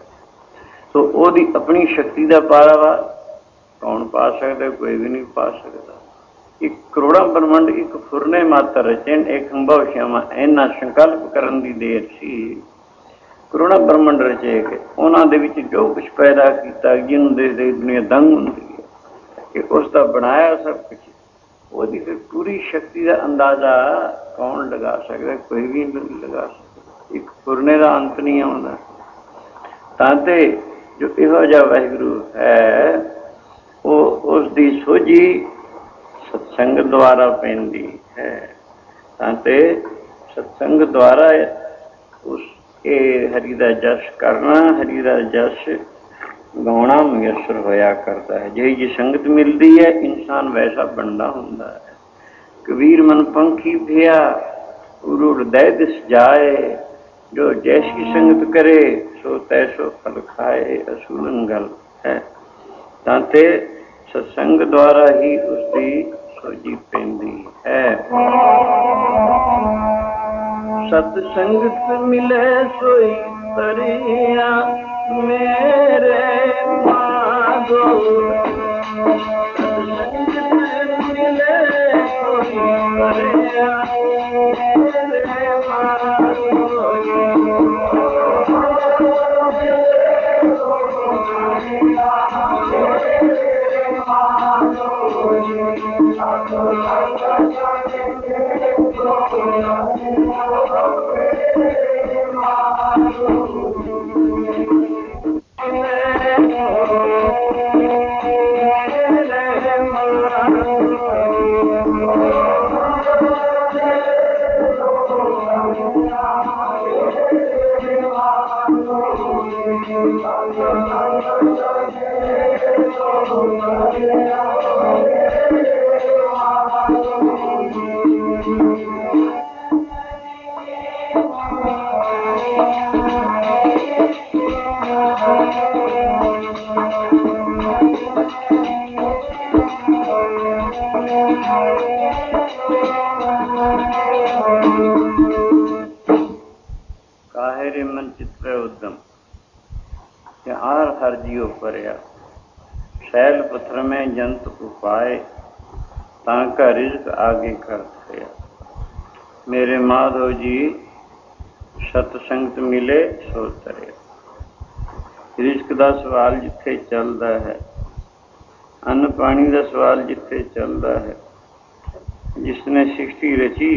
ਸੋ ਉਹਦੀ ਆਪਣੀ ਸ਼ਕਤੀ ਦਾ ਪਾਰਾਵਾਰ ਕੌਣ ਪਾ ਸਕਦਾ? ਕੋਈ ਵੀ ਨਹੀਂ ਪਾ ਸਕਦਾ। ਇੱਕ ਕਰੋੜਾਂ ਬ੍ਰਹਮੰਡ ਇੱਕ ਫੁਰਨੇ ਮਾਤਰ ਰਚੇ, ਇੱਕ ਸੰਭਵ ਸ਼ਮਾ, ਇੰਨਾ ਸੰਕਲਪ ਕਰਨ ਦੀ ਦੇਰ ਸੀ। ਕਰੋੜਾਂ ਬ੍ਰਹਮੰਡ ਰਚੇ ਗਏ, ਉਹਨਾਂ ਦੇ ਵਿੱਚ ਜੋ ਕੁਛ ਪੈਦਾ ਕੀਤਾ, ਜਿਹਨੂੰ ਦੇਖਦੇ ਦੁਨੀਆ ਦੰਗ ਹੁੰਦੀ ਹੈ ਕਿ ਉਸ ਦਾ ਬਣਾਇਆ ਸਭ ਕੁਛ। ਉਹਦੀ ਫਿਰ ਪੂਰੀ ਸ਼ਕਤੀ ਦਾ ਅੰਦਾਜ਼ਾ ਕੌਣ ਲਗਾ ਸਕਦਾ? ਕੋਈ ਵੀ ਨਹੀਂ ਲਗਾ ਸਕਦਾ। ਇੱਕ ਫੁਰਨੇ ਦਾ ਅੰਤ ਨਹੀਂ ਆਉਂਦਾ। ਤਾਂ ਤੇ ਜੋ ਇਹੋ ਜਿਹਾ ਵਾਹਿਗੁਰੂ ਹੈ, ਉਹ ਉਸ ਦੀ ਸੋਝੀ ਸਤਸੰਗ ਦੁਆਰਾ ਪੈਂਦੀ ਹੈ। ਤਾਂ ਤੇ ਸਤਸੰਗ ਦੁਆਰਾ ਉਸ ਇਹ ਹਰੀ ਦਾ ਜਸ ਕਰਨਾ, ਹਰੀ ਦਾ ਜਸ ਗਾਉਣਾ ਮੁਯੱਸਰ ਹੋਇਆ ਕਰਦਾ ਹੈ। ਜਿਹੀ ਜਿਹੀ ਸੰਗਤ ਮਿਲਦੀ ਹੈ, ਇਨਸਾਨ ਵੈਸਾ ਬਣਦਾ ਹੁੰਦਾ ਹੈ। ਕਬੀਰ ਮਨ ਪੰਖੀ ਭਿਆ ਉਰੁੜ ਦੈ ਦਿਸ ਜਾਏ, ਜੋ ਜੈਸੀ ਸੰਗਤ ਕਰੇ ਸੋ ਤੈਸੋ ਫਲ ਖਾਏ। ਅਸੂਲਨ ਗੱਲ ਹੈ। ਤਾਂ ਤੇ ਸਤਸੰਗ ਦੁਆਰਾ ਹੀ ਉਸਦੀ ਸੋਝੀ ਪੈਂਦੀ ਹੈ। ਸਤ ਸੰਗਤ ਮਿਲੇ ਸੋਈ ਤਰਿਆ ਮੇਰੇ ਮਾਧੋ। ਸਤ ਸੰਗਤ ਮਿਲੇ ਸੋਈ ਤਰਿਆ ਮੇਰੇ ਮਾਧੋ। काहे रे मन चित्रे उद्यम कि आर हर जियो परया। शैल पत्थर में जंत उपाय तांका रिज्क आगे कर थया। मेरे माधव जी सतसंगत मिले सो तरे। रिज्क का सवाल जिथे चलता है, अन्न पानी का सवाल जिथे चलता है, जिसने सृष्टि रची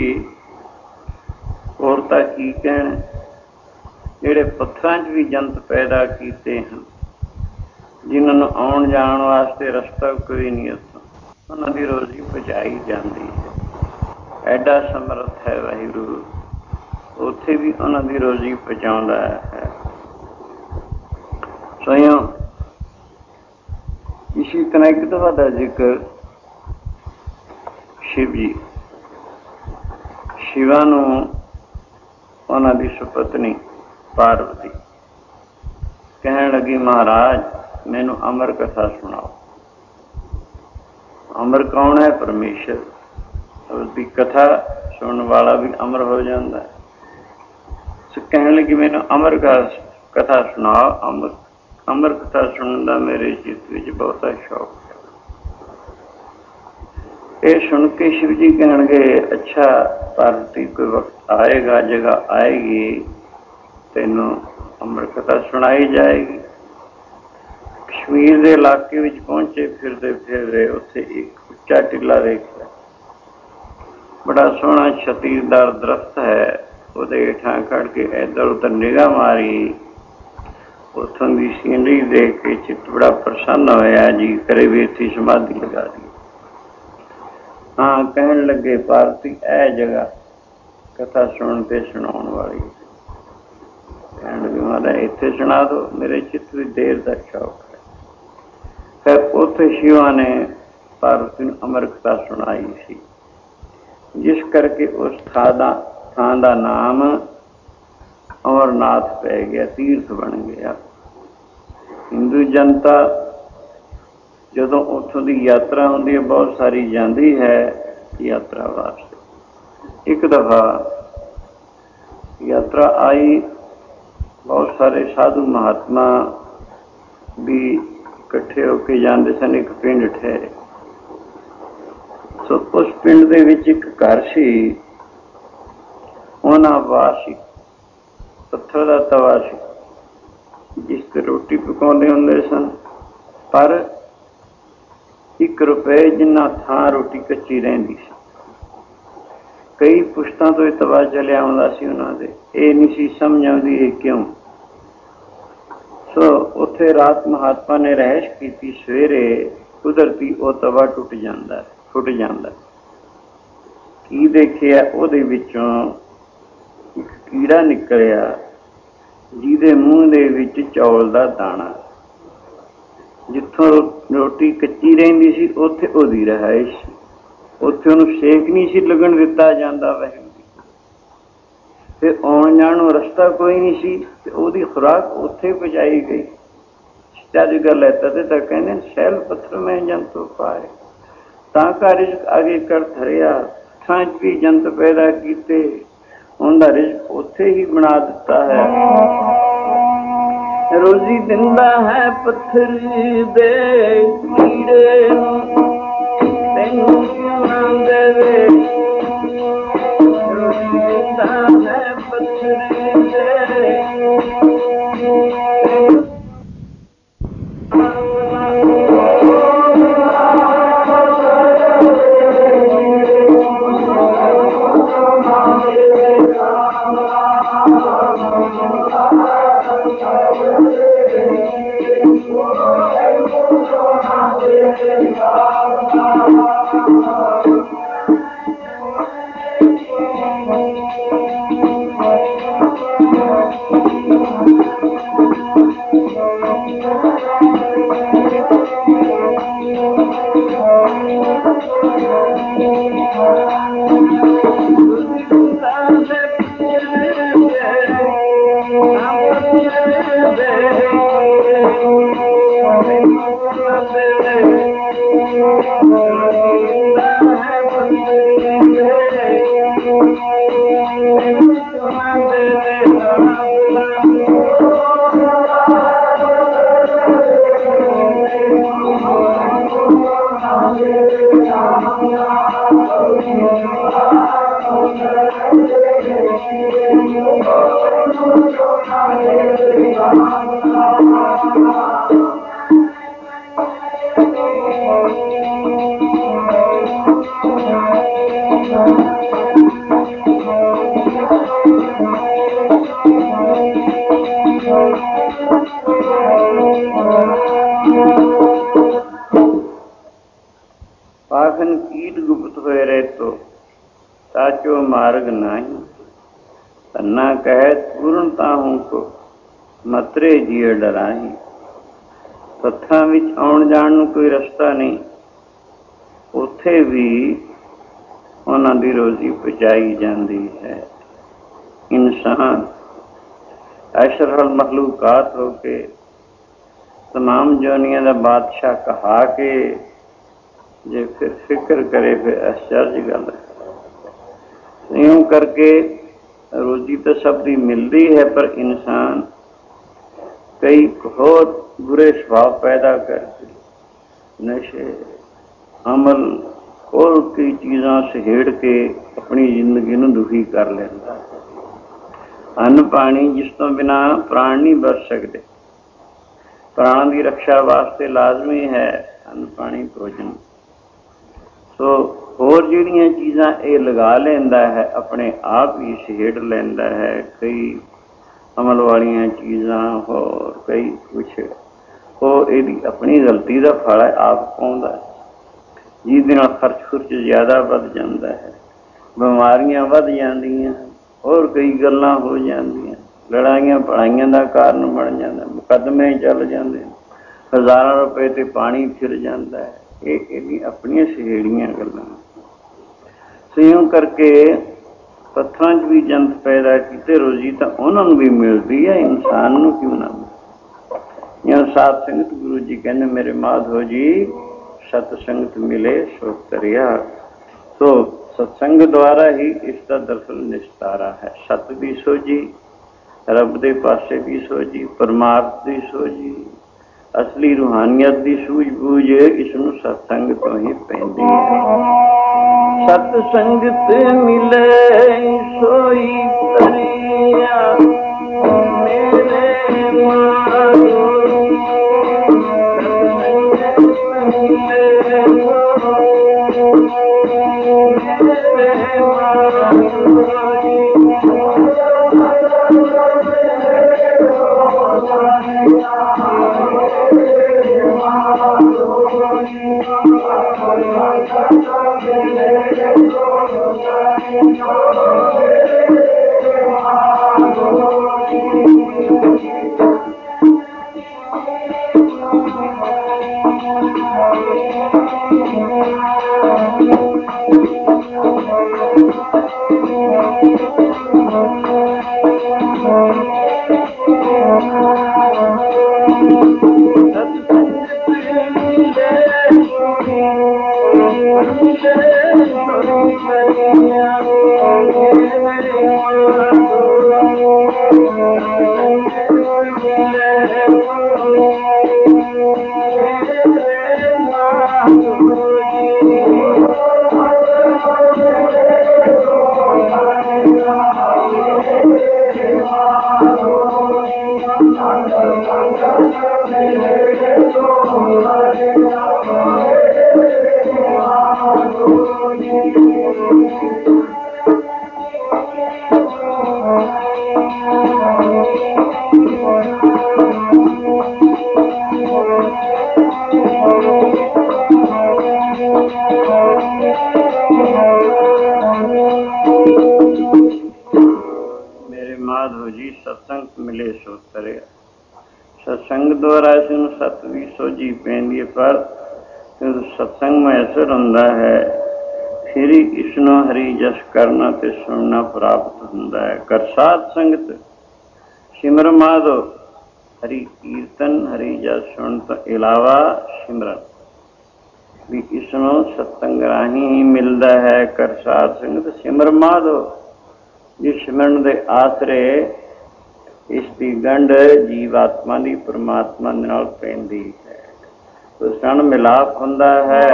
औरता की कहण। ਜਿਹੜੇ ਪੱਥਰਾਂ 'ਚ ਵੀ ਜੰਤ ਪੈਦਾ ਕੀਤੇ ਹਨ, ਜਿਨ੍ਹਾਂ ਨੂੰ ਆਉਣ ਜਾਣ ਵਾਸਤੇ ਰਸਤਾ ਕੋਈ ਨਹੀਂ, ਉੱਥੋਂ ਉਹਨਾਂ ਦੀ ਰੋਜ਼ੀ ਪਹੁੰਚਾਈ ਜਾਂਦੀ ਹੈ। ਐਡਾ ਸਮਰੱਥ ਹੈ ਵਾਹਿਗੁਰੂ, ਉੱਥੇ ਵੀ ਉਹਨਾਂ ਦੀ ਰੋਜ਼ੀ ਪਹੁੰਚਾਉਂਦਾ ਹੈ। ਸਵਯੰ ਇਸੀ ਤਰ੍ਹਾਂ ਇੱਕ ਦਫਾ ਦਾ ਜ਼ਿਕਰ शिव जी शिवा ਨੂੰ ਉਹਨਾਂ ਦੀ ਸੁਪਤਨੀ पार्वती कहन लगी, महाराज मैनू अमर कथा सुनाओ। अमर कौन है? परमेश्वर। उसकी कथा सुनने वाला भी अमर हो जाता है। कहने लगी मैनू अमर कथा सुनाओ। अमर कथा सुनने का मेरे चित्त में बहुता शौक है। ये सुन के शिव जी कहणगे, अच्छा पार्वती कोई वक्त आएगा, जगह आएगी, तेनों अमर कथा सुनाई जाएगी। कश्मीर के इलाके में पहुंचे, फिरते फिरते उत्थे एक उच्चा टिला देखा। बड़ा सोहना छतीरदार दरख्त है। उहदे हेठां खड़ के इधर उधर निगाह मारी। उत्थों की सीनरी देख के चित्त बड़ा प्रसन्न होया। जी करे भी इत्थे समाधि लगा दी। हाँ कहन लगे, पार्वती ए जगह कथा सुनते सुनाउण वाली। कहने लगे, महाराज इत्थे सुना दो, मेरे चित्त में देर का शौक है। फिर उत्थे शिवा ने पार्वती नूं अमर कथा सुनाई सी, जिस करके उस थां दा नाम अमरनाथ पै गया, तीर्थ बन गया। हिंदू जनता जदों उत्थों की यात्रा होंदी है, बहुत सारी जाती है यात्रा वास्ते। एक दफा यात्रा आई, बहुत सारे साधु महात्मा भी इकट्ठे होके जाते सन। एक पिंड ठहरे। सो उस पिंड दे विच एक घर सी, उन्हां वास सी, पत्थर का तवा सी, जिस ते रोटी पकाउंदे हुंदे सन। पर 1 रुपए जिन्ना थां रोटी कच्ची रहिंदी सी। कई पुश्तां तो यह तवा चलिया आउंदा सी उन्हां दे। ये नहीं सी समझ आउंदी ये क्यों। सो उत्थे रात महात्मा ने रहश की। सवेरे कुदरती वो तवा टुट जाता है। की देखिया, उहदे विचों एक कीड़ा निकलिया, जिहदे मूँह दे विच चौल दा दाना। जिथों रोटी कच्ची रहिंदी सी, उत्थे उहदी रहाइश सी। उत्थे उहनूं सेक नहीं सी लगन दिता जांदा। वाहिगुरू फिर आउण जाण नूं रस्ता कोई नहीं सी, ते उहदी खुराक उत्थे पहुँचाई गई। जज गल है तदे तां कहंदे शैल पत्थर में जंतु पाए, ਤਾਂ का रिजक आगे कर धरिया, हथां च भी जंत पैदा कीते, उनका रिजक उत्थे ही बना दिता है। रोजी दिंदा है पत्थर दे कीड़े नूं, तैनूं क्यों ना देवे। रोजी दिंदा है पत्थर दे पाखन कीट गुप्त होए रहतो, साचो मार्ग नाही। तन्ना कहत पूर्णता हूँ को, मतरे जिय डराही। तत्थां विच आउण जाण नूं कोई रस्ता नहीं, उत्थे भी उन्हां दी रोजी पहुँचाई जाती है। इंसान अशरफुल मखलूकात होके तमाम जोनियां दा बादशाह कहा के जे फिर फिक्र करे फिर आश्चर्य गल है। यूं करके रोजी तो सबकी मिलती है, पर इंसान कई बहुत बुरे स्वभाव पैदा करके नशे अमल और कई चीज़ों सहेड़ के अपनी जिंदगी नूं दुखी कर लेंदा। अन्न पानी जिस तो बिना प्राण नहीं बच सकते, प्राण की रक्षा वास्ते लाजमी है अन्न पानी भोजन। तो होर जिहड़ियां चीज़ां ये लगा लेंदा है, अपने आप ही सहेड़ लेंदा है। कई अमल वालियां चीज़ां होर कई कुछ वो यदी अपनी गलती का फल आप पाउंदा है, जिसदे नाल खर्च खुर्च ज़्यादा वध जांदा है, बीमारियां वध जांदियां, और कई गल्लां हो जांदियां, लड़ाइयां पढ़ाइयां का कारण बन जांदा, मुकदमे चल जांदे, हज़ारां रुपए ते पानी फिर जांदा है। ये अपनी सहेड़ियां गल्लां। यूं करके पत्थरां च भी जंत पैदा कीते, रोजी तो उन्होंने भी मिलती है, इंसान नूं क्यों ना मिले। या साध संगत गुरु जी कहते मेरे माधो जी सतसंगत मिले सो तरिया। तो सत्संग द्वारा ही इसका दरअसल निस्तारा है। सत भी सोझी, रब दे पासे भी सोझी, परमार्थ की सोझी, असली रूहानियत की सूझबूझ इसनूं सत्संग तो ही पैंदी है। सतसंगत मिले सोई तरिया मेरे माधो, सतसंगत मिले मेरे माधो। माधव जी सत्संग मिले सो तरे सत्संग द्वारा इसमें सत भी सोझी पैंदी पर सत्संग में असर हुंदा है फिर इसनो हरि जस करना ते सुनना प्राप्त हुंदा है। कर साध संगत सिमर माधव हरि कीर्तन हरि जस सुन तो इलावा सिमरन भी इसनो सत्संग राही ही मिलता है। कर साध संगत सिमर माधव जिस सिमरन के आसरे इसकी गंढ जीवात्मा की परमात्मा नाल पैंदी है तो सन मिलाप हुंदा है।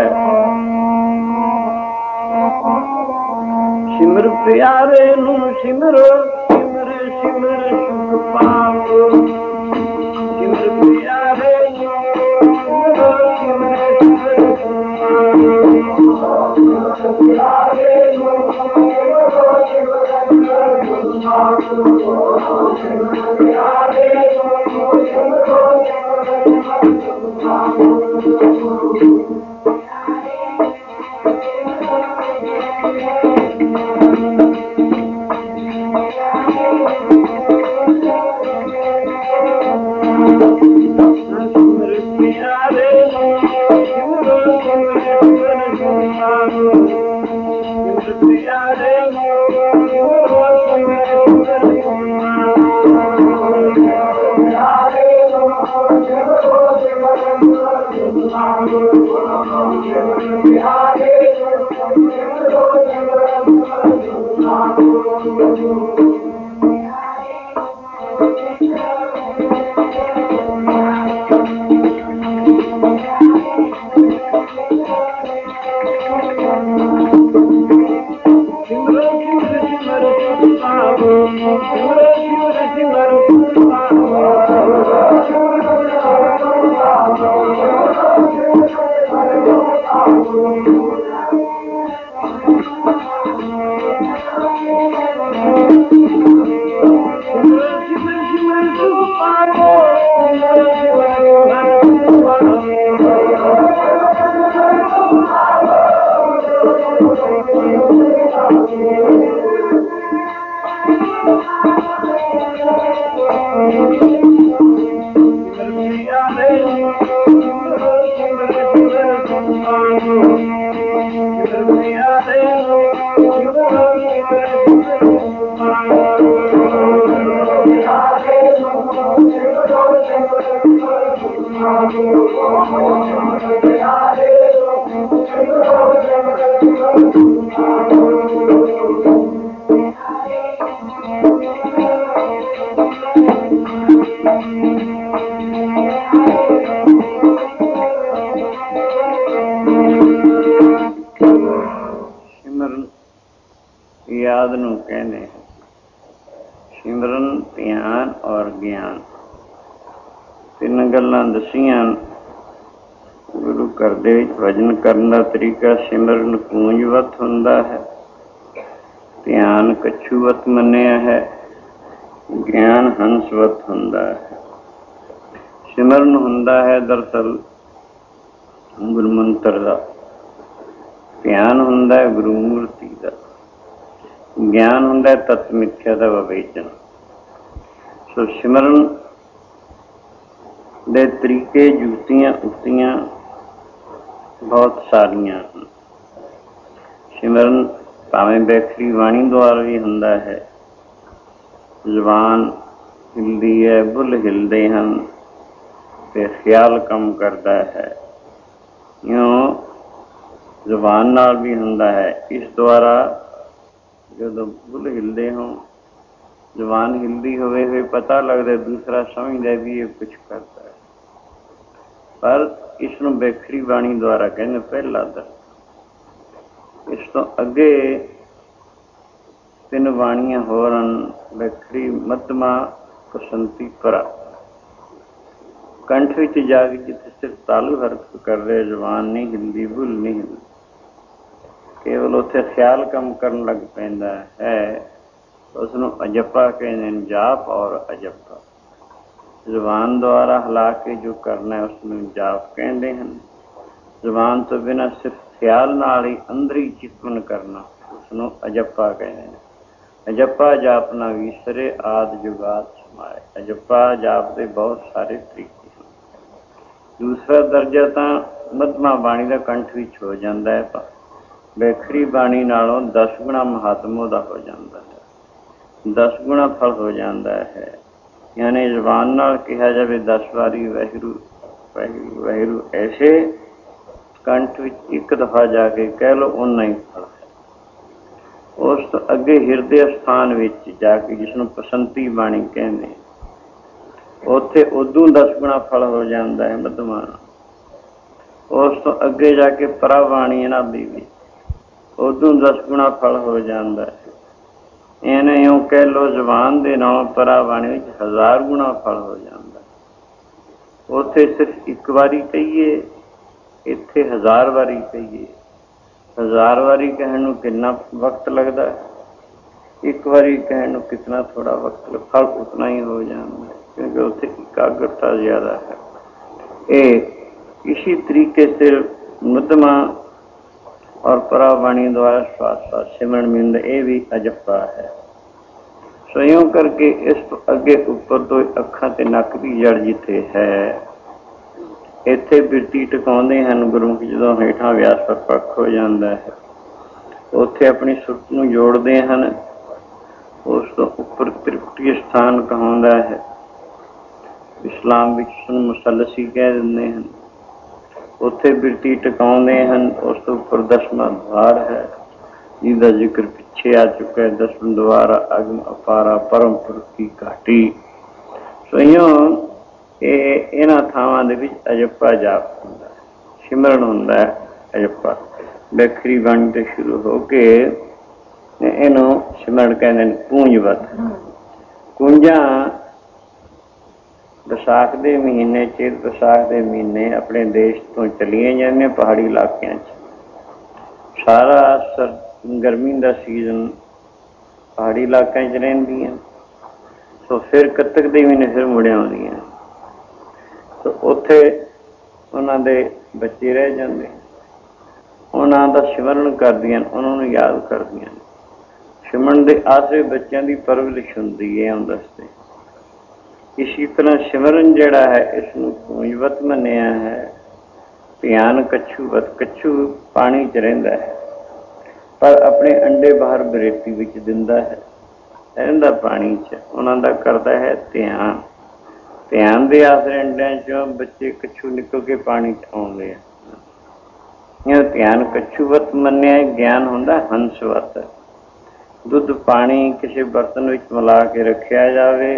सिमर प्यारे नू सिमरो सिमर सिमर सुख पाओ सिमर प्यारे नू सिमरो सिमर सिमर सुख पाओ प्यारे नू सिमरो याद नूं कहने सिमरन ध्यान और ज्ञान तीन गल्लां दसियां। गुरु घर दे भजन करन दा तरीका सिमरन कूंजवत हुंदा है ध्यान कछूवत मन्निया है ज्ञान हंसवत हुंदा है। सिमरन हुंदा है दरअसल गुरु मंत्र दा ध्यान हुंदा है गुरु मूर्ति दा ज्ञान हुंदा है तत्व मिथ्या का विवेचन। सो सिमरन दे तरीके जुगतियां उक्तियां बहुत सारियां हैं। सिमरन भावें बैखरी वाणी द्वारा भी हुंदा है जबान हिलदी है बुल हिलदे हैं ते ख्याल कम करता है। यूं ਜ਼ੁਬਾਨ ਨਾਲ ਵੀ ਹੁੰਦਾ ਹੈ। ਇਸ ਦੁਆਰਾ ਜਦੋਂ ਬੁੱਲ ਹਿਲਦੇ ਹੋਣ, ਜ਼ੁਬਾਨ ਹਿਲਦੀ ਹੋਵੇ ਫਿਰ ਪਤਾ ਲੱਗਦਾ, ਦੂਸਰਾ ਸਮਝਦਾ ਵੀ ਇਹ ਕੁਛ ਕਰਦਾ ਹੈ। ਪਰ ਇਸ ਨੂੰ ਬੇਖਰੀ ਬਾਣੀ ਦੁਆਰਾ ਕਹਿੰਦੇ ਪਹਿਲਾ ਦਰ। ਇਸ ਤੋਂ ਅੱਗੇ 3 ਬਾਣੀਆਂ ਹੋਰ ਹਨ। ਬੇਖਰੀ, ਮੱਧਮਾ, ਕਸੰਤੀ, ਪਰਾ। ਕੰਠ ਵਿੱਚ ਜਾ ਕੇ ਜਿੱਥੇ ਸਿਰਫ ਤਾਲੂ ਹਰਕਤ ਕਰ ਰਹੇ, ਜ਼ੁਬਾਨ ਨਹੀਂ ਹਿਲਦੀ, ਬੁੱਲ ਨਹੀਂ ਹਿਲਦੀ, ਕੇਵਲ ਉੱਥੇ ਖਿਆਲ ਕੰਮ ਕਰਨ ਲੱਗ ਪੈਂਦਾ ਹੈ, ਉਸ ਨੂੰ ਅਜੱਪਾ ਕਹਿੰਦੇ ਨੇ। ਜਾਪ ਔਰ ਅਜੱਪਾ, ਜ਼ੁਬਾਨ ਦੁਆਰਾ ਹਿਲਾ ਕੇ ਜੋ ਕਰਨਾ ਉਸ ਨੂੰ ਜਾਪ ਕਹਿੰਦੇ ਹਨ। ਜ਼ੁਬਾਨ ਤੋਂ ਬਿਨਾਂ ਸਿਰਫ ਖਿਆਲ ਨਾਲ ਹੀ ਅੰਦਰੀ ਚਿਤਵਨ ਕਰਨਾ, ਉਸ ਨੂੰ ਅਜੱਪਾ ਕਹਿੰਦੇ ਨੇ। ਅਜੱਪਾ ਜਾਪ ਨਾ ਵਿਸਰੇ, ਆਦਿ ਜੁਗਾਦ ਸਮਾਏ। ਅਜੱਪਾ ਜਾਪ ਦੇ ਬਹੁਤ ਸਾਰੇ ਤਰੀਕੇ ਹਨ। ਦੂਸਰਾ ਦਰਜਾ ਤਾਂ ਮੱਧਮਾ ਬਾਣੀ ਦਾ ਕੰਠ ਵਿੱਚ ਹੋ ਜਾਂਦਾ ਹੈ, ਪਰ ਬੇਖਰੀ ਬਾਣੀ ਨਾਲੋਂ 10 ਗੁਣਾ ਮਹਾਤਮ ਉਹਦਾ ਹੋ ਜਾਂਦਾ ਹੈ, 10 ਗੁਣਾ ਫਲ ਹੋ ਜਾਂਦਾ ਹੈ। ਯਾਨੀ ਜ਼ੁਬਾਨ ਨਾਲ ਕਿਹਾ ਜਾਵੇ 10 ਵਾਰੀ ਵਾਹਿਗੁਰੂ ਵਾਹਿਗੁਰੂ ਵਾਹਿਗੁਰੂ, ਐਸੇ ਕੰਠ ਵਿੱਚ ਇੱਕ ਦਫਾ ਜਾ ਕੇ ਕਹਿ ਲਓ, ਓਨਾ ਹੀ ਫਲ ਹੈ। ਉਸ ਤੋਂ ਅੱਗੇ ਹਿਰਦੇ ਸਥਾਨ ਵਿੱਚ ਜਾ ਕੇ, ਜਿਸ ਨੂੰ ਬਸੰਤੀ ਬਾਣੀ ਕਹਿੰਦੇ, ਉੱਥੇ ਉਦੋਂ 10 ਗੁਣਾ ਫਲ ਹੋ ਜਾਂਦਾ ਹੈ ਮੱਧਮਾ। ਉਸ ਤੋਂ ਅੱਗੇ ਜਾ ਕੇ ਪਰਾ ਬਾਣੀ ਨਾਭੀ ਵਿੱਚ, ਉਦੋਂ 10 ਗੁਣਾ ਫਲ ਹੋ ਜਾਂਦਾ ਹੈ। ਇਹਨੇ ਇਉਂ ਕਹਿ ਲਓ, ਜ਼ੁਬਾਨ ਦੇ ਨਾਲੋਂ ਪਰਾ ਬਾਣੀ ਵਿੱਚ 1000 ਗੁਣਾ ਫਲ ਹੋ ਜਾਂਦਾ। ਉੱਥੇ ਸਿਰਫ ਇੱਕ ਵਾਰੀ ਕਹੀਏ, ਇੱਥੇ 1000 ਵਾਰੀ ਕਹੀਏ। 1000 ਵਾਰੀ ਕਹਿਣ ਨੂੰ ਕਿੰਨਾ ਵਕਤ ਲੱਗਦਾ, ਇੱਕ ਵਾਰੀ ਕਹਿਣ ਨੂੰ ਕਿਤਨਾ ਥੋੜਾ ਵਕਤ, ਫਲ ਉਤਨਾ ਹੀ ਹੋ ਜਾਂਦਾ, ਕਿਉਂਕਿ ਉੱਥੇ ਇਕਾਗਰਤਾ ਜ਼ਿਆਦਾ ਹੈ। ਇਹ ਇसी तरीके से मध्यमा और परा बाणी द्वारा श्वास सिमरन मिंद, ये भी अजप्पा है। सो यूं करके इस तो अगे उपर तो अखां ते नक की जड़ जिथे है, इत्थे बिरती टकाउंदे हन गुरमुख। जदों हेठां व्यास पक्ष हो जाता है, उत्थे अपनी सुरत नूं जोड़दे हन। उस तो उपर त्रिकुटी स्थान कहाउंदा है। इस्लाम विच उसनूं मुसलसी कह दिंदे हन। उत्थे बिरती टकाउंदे हन। उस तो उपर 10वां द्वार है, जिसका जिक्र पिछे आ चुका है। 10वां द्वार अगम अपारा परम पुरख की घाटी। सो इन्हां थावां दे विच अजप्पा जाप हुंदा है, सिमरन हुंदा है। अजप्पा बखरी बाणी ते शुरू हो के इहनूं सिमरन कहंदे ने। कूंजवत कूंजां विसाख के महीने, चेत विसाख के महीने अपने देश तो चलिया जाने पहाड़ी इलाकों, सारा गर्मी का सीजन पहाड़ी इलाकों रहिंदियां। तो फिर कतक के महीने फिर मुड़ आउंदियां, तो उत्थे उन्हां दे बच्चे रह जाते, उन्हां दा सिमरन करदियां, उन्होंने याद करदियां। सिमरन के आसरे बच्चों की परवरिश हुंदी है, उन दसदे। इसी तरह सिमरन जिहड़ा है, इसनूं कूंजवत मन्निया है। ध्यान कछूवत, कछू पानी च रहिंदा है, पर अपने अंडे बाहर बरेती विच दिंदा है, रहिंदा पानी च। उन्हां दा करदा है ध्यान। ध्यान दे आसरे अंडिਆਂ चों बच्चे कछू निकल के पानी च आउंदे आ। यह ध्यान कछूवत मन्निया है। ज्ञान हुंदा हंसवत। दुध पानी किसी बर्तन विच मिला के रखिया जावे,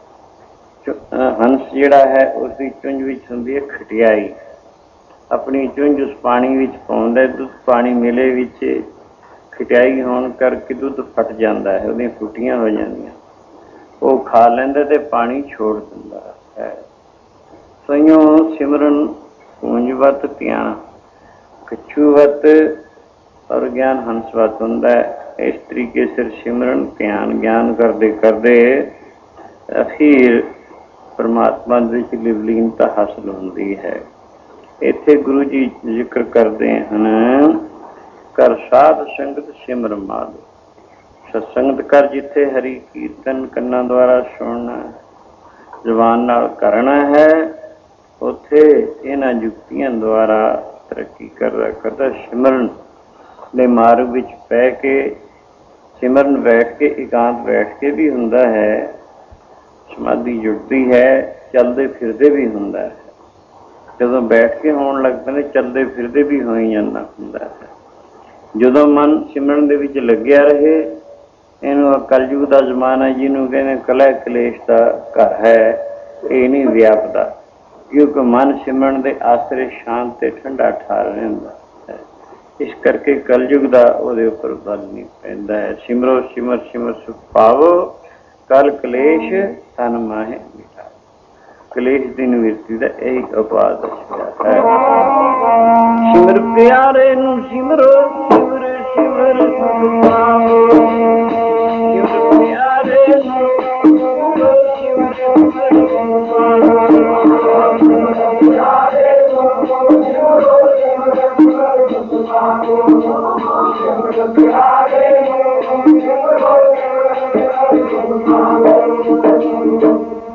हंस जिहड़ा है उसकी चुंझ विच हुंदी है खटियाई। अपनी चुंझ उस पानी विच पाउंदा है। दुध पानी मिले विच खटियाई होण करके दुध फट जाता है, उहदियां फुटियां हो जांदियां। वो खा लैंदा ते पानी छोड़ दिंदा है। सइयों सिमरन कूंजवत ध्यान कछूवत और ज्ञान हंसवत हुंदा है। इस तरीके से सिमरन ध्यान ज्ञान करते करते अखीर परमात्मा विच लिवलीनता हासिल हुंदी है। इत्थे गुरु जी जिक्र करते हैं, कर साध संगत सिमर माल। सत्संगत कर जिथे हरि कीर्तन कन्ना द्वारा सुनना, जबान नाल करना है, उत्थे इन्हां जुक्तियां द्वारा तरक्की करदा करदा सिमरन दे मार्ग विच पै के, सिमरन बैठ के एकांत बैठ के भी हुंदा है, समाधि जुड़ती है, चलते फिरते भी हुंदा है। ਜਦੋਂ ਬੈਠ ਕੇ ਹੋਣ ਲੱਗ ਪੈਂਦੇ, ਚੱਲਦੇ ਫਿਰਦੇ ਵੀ ਹੋ ਹੀ ਜਾਂਦਾ ਹੁੰਦਾ ਹੈ। ਜਦੋਂ ਮਨ ਸਿਮਰਨ ਦੇ ਵਿੱਚ ਲੱਗਿਆ ਰਹੇ, ਇਹਨੂੰ ਕਲਯੁਗ ਦਾ ਜ਼ਮਾਨਾ ਜਿਹਨੂੰ ਕਹਿੰਦੇ ਕਲਹ ਕਲੇਸ਼ ਦਾ ਘਰ ਹੈ, ਇਹ ਨਹੀਂ ਵਿਆਪਦਾ, ਕਿਉਂਕਿ ਮਨ ਸਿਮਰਨ ਦੇ ਆਸਰੇ ਸ਼ਾਂਤ ਤੇ ਠੰਡਾ ਠਾਰ ਰਹਿੰਦਾ ਹੈ। ਇਸ ਕਰਕੇ ਕਲਯੁਗ ਦਾ ਉਹਦੇ ਉੱਪਰ ਬਲ ਨਹੀਂ ਪੈਂਦਾ ਹੈ। ਸਿਮਰੋ ਸਿਮਰ ਸਿਮਰ ਸੁਖ ਪਾਵੋ, ਕਲ ਕਲੇਸ਼ ਤਨ ਮਾਹੇ ਮਿਟਾਓ। ਕਲੇਸ਼ ਦੀ ਨਿਵਰਤੀ ਦਾ ਇਹੀ ਉਪਾਅ ਦੱਸਿਆ ਹੈ। ਸਿਮਰ ਪਿਆਰੇ ਨੂੰ ਸਿਮਰੋ, ਸਿਮਰ ਸਿਮਰ ਸੁਖ ਪਾਵੋ। ਸਿਮਰ ਪਿਆਰੇ ਨੂੰ ਸਿਮਰੋ, ਸਿਮਰ ਸਿਮਰ ਸੁਖ ਪਾਵੋ। ਸਿਮਰ ਪਿਆਰੇ ਨੂੰ ਸਿਮਰੋ, ਸਿਮਰ ਸਿਮਰ ਸੁਖ ਪਾਵੋ। ਸਿਮਰ ਪਿਆਰੇ ਨੂੰ ਸਿਮਰੋ, ਸਿਮਰ ਸਿਮਰ ਸੁਖ ਪਾਵੋ।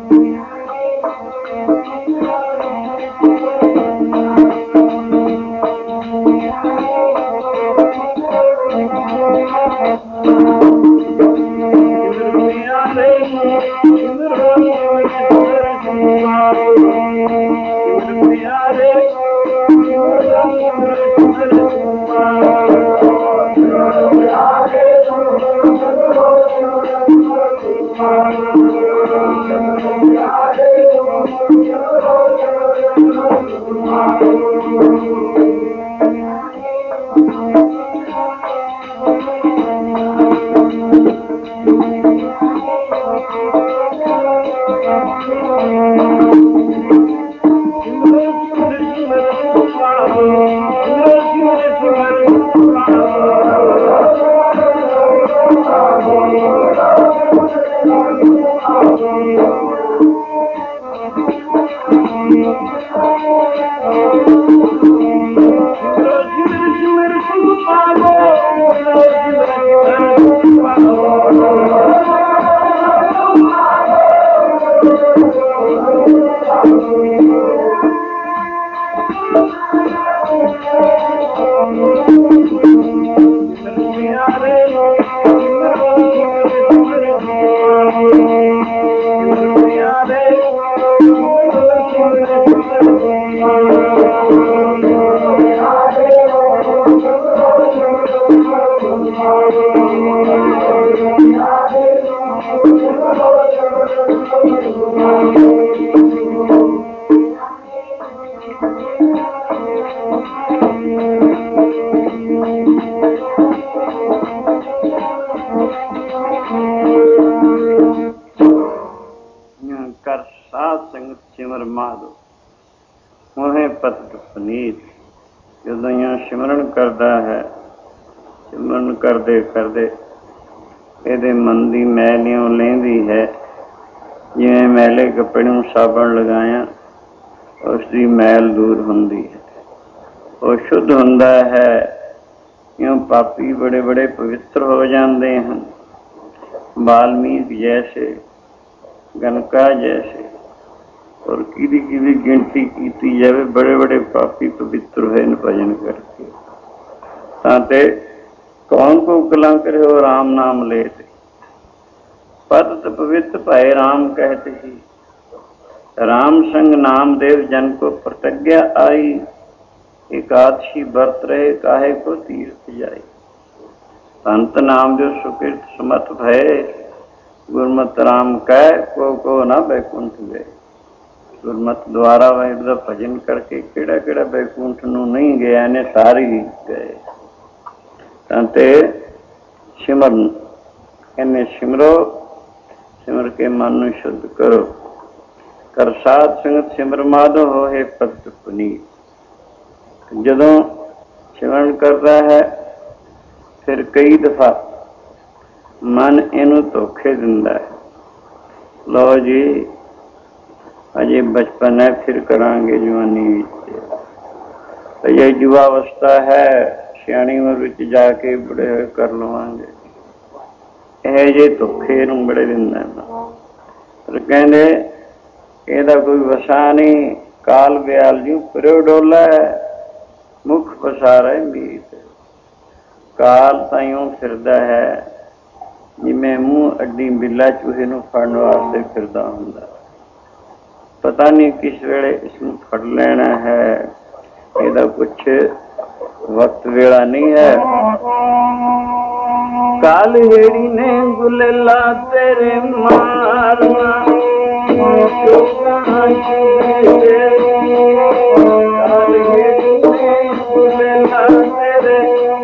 ਕਰ ਸਾਧ ਸੰਗਤ ਸਿਮਰ ਮਾਧੋ ਮੋਹੇ ਪਤ ਪਨੀਤ। ਜਦੋਂ ਸਿਮਰਨ ਕਰਦਾ ਹੈ, ਸਿਮਰਨ ਕਰਦੇ ਕਰਦੇ ਇਹਦੇ ਮਨ ਦੀ ਮੈਲ ਇਉਂ ਲੈਂਦੀ ਹੈ, ਜਿਵੇਂ ਮੈਲੇ ਕੱਪੜੇ ਨੂੰ ਸਾਬਣ ਲਗਾਇਆ ਉਸ ਦੀ ਮੈਲ ਦੂਰ ਹੁੰਦੀ ਹੈ, ਉਹ ਸ਼ੁੱਧ ਹੁੰਦਾ ਹੈ। ਇਉਂ ਪਾਪੀ ਬੜੇ ਬੜੇ ਪਵਿੱਤਰ ਹੋ ਜਾਂਦੇ ਹਨ। ਵਾਲਮੀਕ ਜੈਸੇ, ਗਨਕਾ ਜੈਸੇ, ਔਰ ਕਿਹਦੀ ਕਿਹਦੀ ਗਿਣਤੀ ਕੀਤੀ ਜਾਵੇ, ਬੜੇ ਬੜੇ ਪਾਪੀ ਪਵਿੱਤਰ ਹੋਏ ਨੇ ਭਜਨ ਕਰਕੇ। ਤਾਂ ਤੇ ਕੌਣ ਕੋ ਕਲਾਂ ਕਰੇ ਉਹ ਰਾਮ ਨਾਮ ਲੈ ਤੇ, ਪਤਿਤ ਪਵਿੱਤ ਭਏ ਰਾਮ ਕਹਿਤ ਹੀ। राम संग नाम देव जन को प्रतिज्ञा आई, एकादशी व्रत रहे काहे को तीर्थ जाई। संत नाम जो सुकृत सुमत भय, गुरमत राम कह को ना बैकुंठ गए। गुरमत द्वारा वाहिगुरू दा भजन करके किहड़ा किहड़ा बैकुंठ नूं नहीं गया ने, सारे ही गए। तां ते सिमरन इन्हें सिमरो, सिमर के मन नूं शुद्ध करो। कर साध संगत सिमर माधो होए भगत पुनीत। ਜਦੋਂ ਸਿਮਰਨ ਕਰਦਾ ਹੈ, ਫਿਰ ਕਈ ਦਫਾ ਮਨ ਇਹਨੂੰ ਧੋਖੇ ਦਿੰਦਾ ਹੈ। ਲਓ ਜੀ, ਅਜੇ ਬਚਪਨ ਹੈ, ਫਿਰ ਕਰਾਂਗੇ ਜਵਾਨੀ ਵਿੱਚ। ਅਜੇ ਯੁਵਾ ਅਵਸਥਾ ਹੈ, ਸਿਆਣੀ ਉਮਰ ਵਿੱਚ ਜਾ ਕੇ ਬੁੜੇ ਹੋਏ ਕਰ ਲਵਾਂਗੇ। ਇਹ ਜਿਹੇ ਧੋਖੇ ਨੂੰ ਬੜੇ ਦਿੰਦਾ ਹੈ। ਪਰ ਕਹਿੰਦੇ ਇਹਦਾ ਕੋਈ ਵਸਾ ਨਹੀਂ। ਕਾਲ ਬਿਆਲ ਜੂ ਪਿਓ ਡੋਲਾ, ਮੁੱਖ ਪਸਾਰੇ ਮੀਤ। ਕਾਲ ਤਾਈਓਂ ਫਿਰਦਾ ਹੈ ਜਿਵੇਂ ਮੂੰਹ ਅੱਡੀ ਬਿੱਲਾ ਚੂਹੇ ਨੂੰ ਫੜਨ ਵਾਸਤੇ ਫਿਰਦਾ ਹੁੰਦਾ। पता नहीं किस वेले इसमें फड़ लेना है, ਇਹਦਾ कुछ वक्त वेला नहीं है। काल हेड़ी ने गुलेला तेरे मारना, काल हेड़ी ने गुलेला तेरे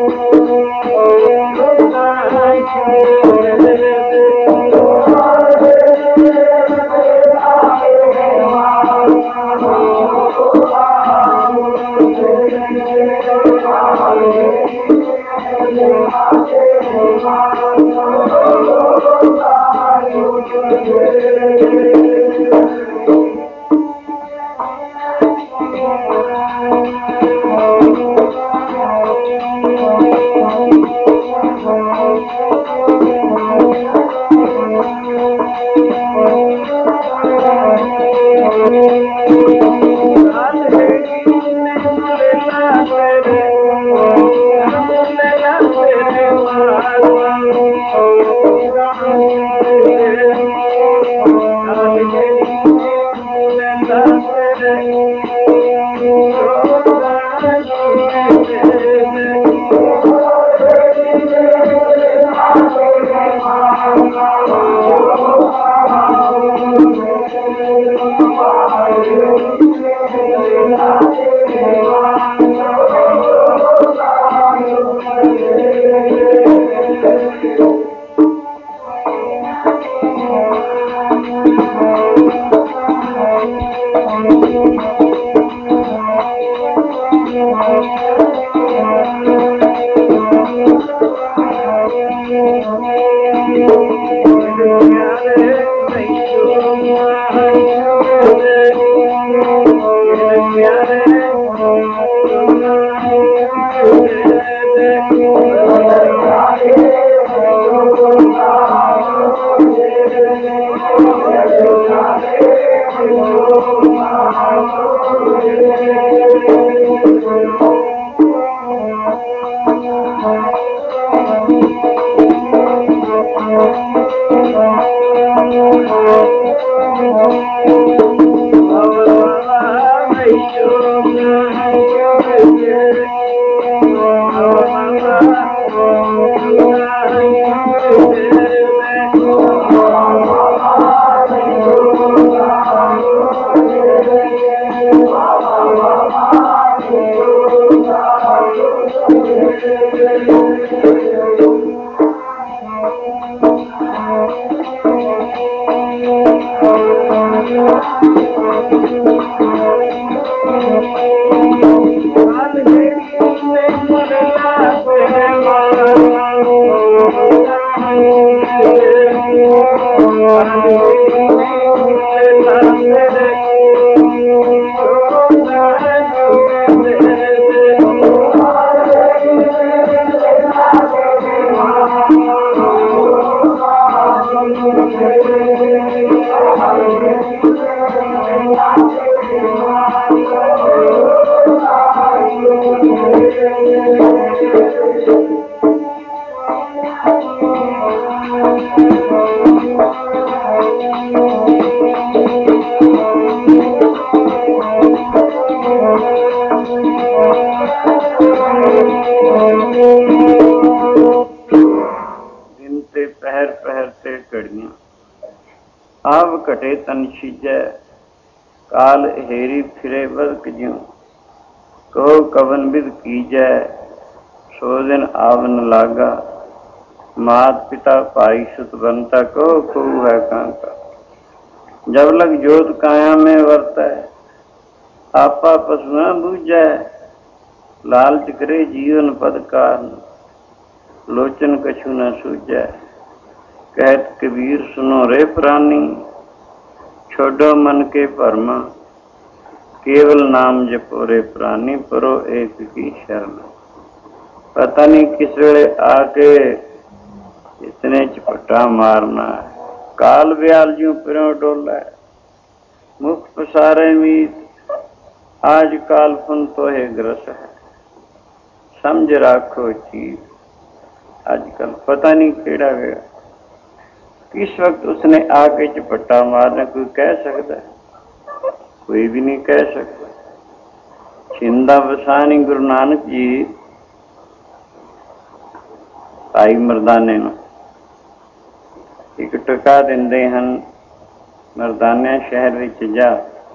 आव घटे तन छीजै, काल हेरी फिरे बदक ज्यों। कहो कवन विध कीजै, सो दिन आवन लागा। मात पिता भाई सुत बनता, कहो कहू है कांका। जब लग जोत काया में वरतै, आपा पशु न बूझै। लालच करे जीवन पद कारण, लोचन कछु न सूझै। कहत कबीर सुनो रे प्राणी, छोड़ो मन के भरमा। केवल नाम जपो रे प्राणी, परो एक की शरण। पता नहीं किस वेले आके इतने झपटा मारना है। काल ब्याल ज्यों पिरों डोला, मुख पसारे मीत। आज काल फुन तो है ग्रस है, समझ राखो चीज। आजकल पता नहीं केड़ा गया, किस वक्त उसने आके झपट्टा मारना कोई कह सकता है। कोई भी नहीं कह सकता। छिंदा वसानी गुरु नानक जी भाई मरदाने नूं एक टका दिंदे हन, मरदानिया शहर विच जा,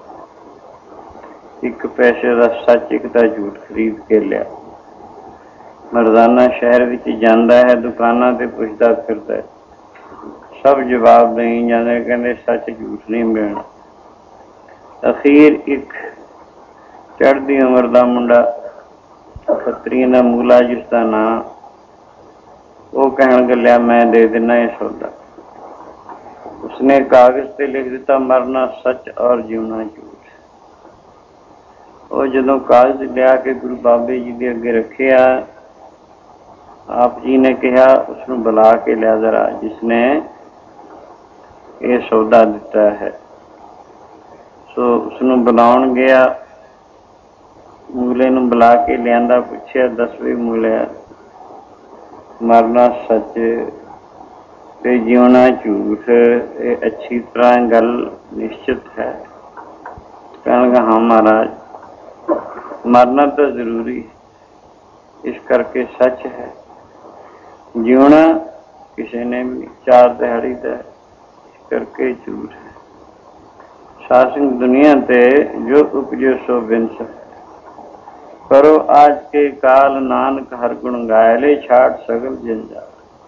एक पैसे का सच एक का झूठ खरीद के लिया। मरदाना शहर विच जांदा है, दुकानां ते पुछदा फिरदा है, सब जवाब नहीं जाते, कहते सच झूठ नहीं मिलना। अखीर एक चढ़दी उम्र का मुंडा खत्रियों का मूला जिसका नाम, वो कहन गलिया मैं दे देना ये सौदा। उसने कागज पे लिख दिता मरना सच और जीवना झूठ। वो जदों कागज लिया के गुरु बाबे जी के अगे रखिया, आप जी ने कहा उसनू बुला के लिया जरा जिसने ये सौदा दिता है। सो उसनू बुलाउण गया, मूले नू बुला के लिया, पूछया दस भी मूलिया मरना सच ते जीवना झूठ, ये अच्छी तरह गल निश्चित है। कहने लगा हाँ महाराज, मरना तो जरूरी इस करके सच है, जीवना किसी ने भी चार दिहाड़ी का इस करके झूठ है। सासिंग दुनिया ते जो उपजो सो बिनस, करो आज के काल नानक हर गुण गायले, छाड़ सगल जंजाल।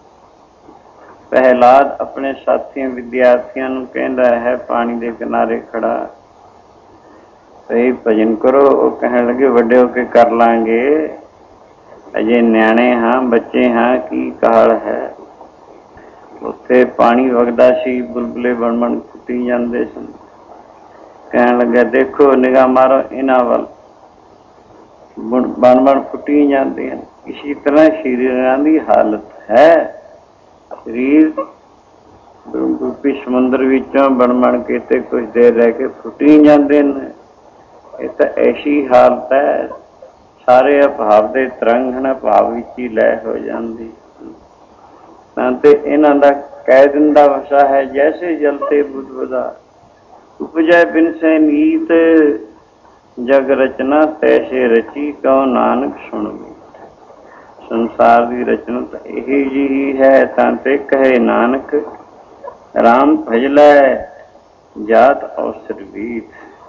प्रहलाद अपने साथियों विद्यार्थियों नूं कहंदा है, पानी के किनारे खड़ा, सही भजन करो। वो कहने लगे वड्डे होके कर लांगे, अजे न्याणे हाँ, बच्चे हाँ, की काल है। उत्थे पानी वगदा सी, बुलबुले बन बन फुटी जांदे सन। कहने लगे देखो निगाह मारो इन्हां वल, बन बन फुटी जाते हैं। इसी तरह शरीरां दी हालत है। शरीर रूपी समुद्र विचों बन बन के ते कुछ देर रह के फुटी जाते हैं। ये तो ऐसी हालत है, सारे अभाव के तरंग हैं, अभाव विच ही लय हो जाती। ते इन्हां दा कह दिंदा वसा है, जैसे जलते बुदबुदा, उपजै बिन से मीत, जग रचना तैसे रची, कहो नानक सुन मीत। संसार की रचना तो यही जी है, तांते कहे नानक राम भजलै, जात अवसर बीत।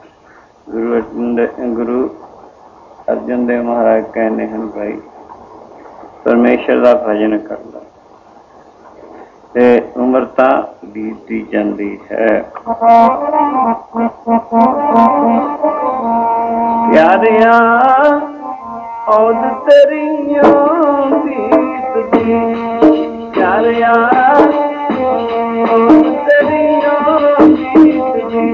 गुरु अर्जन देव महाराज कहने हैं भाई परमेश्वर का भजन करना ते उम्र तां बीतती जाती है। प्यारिया औद तेरियों बीतती, प्यारिया औद तेरियों बीतती,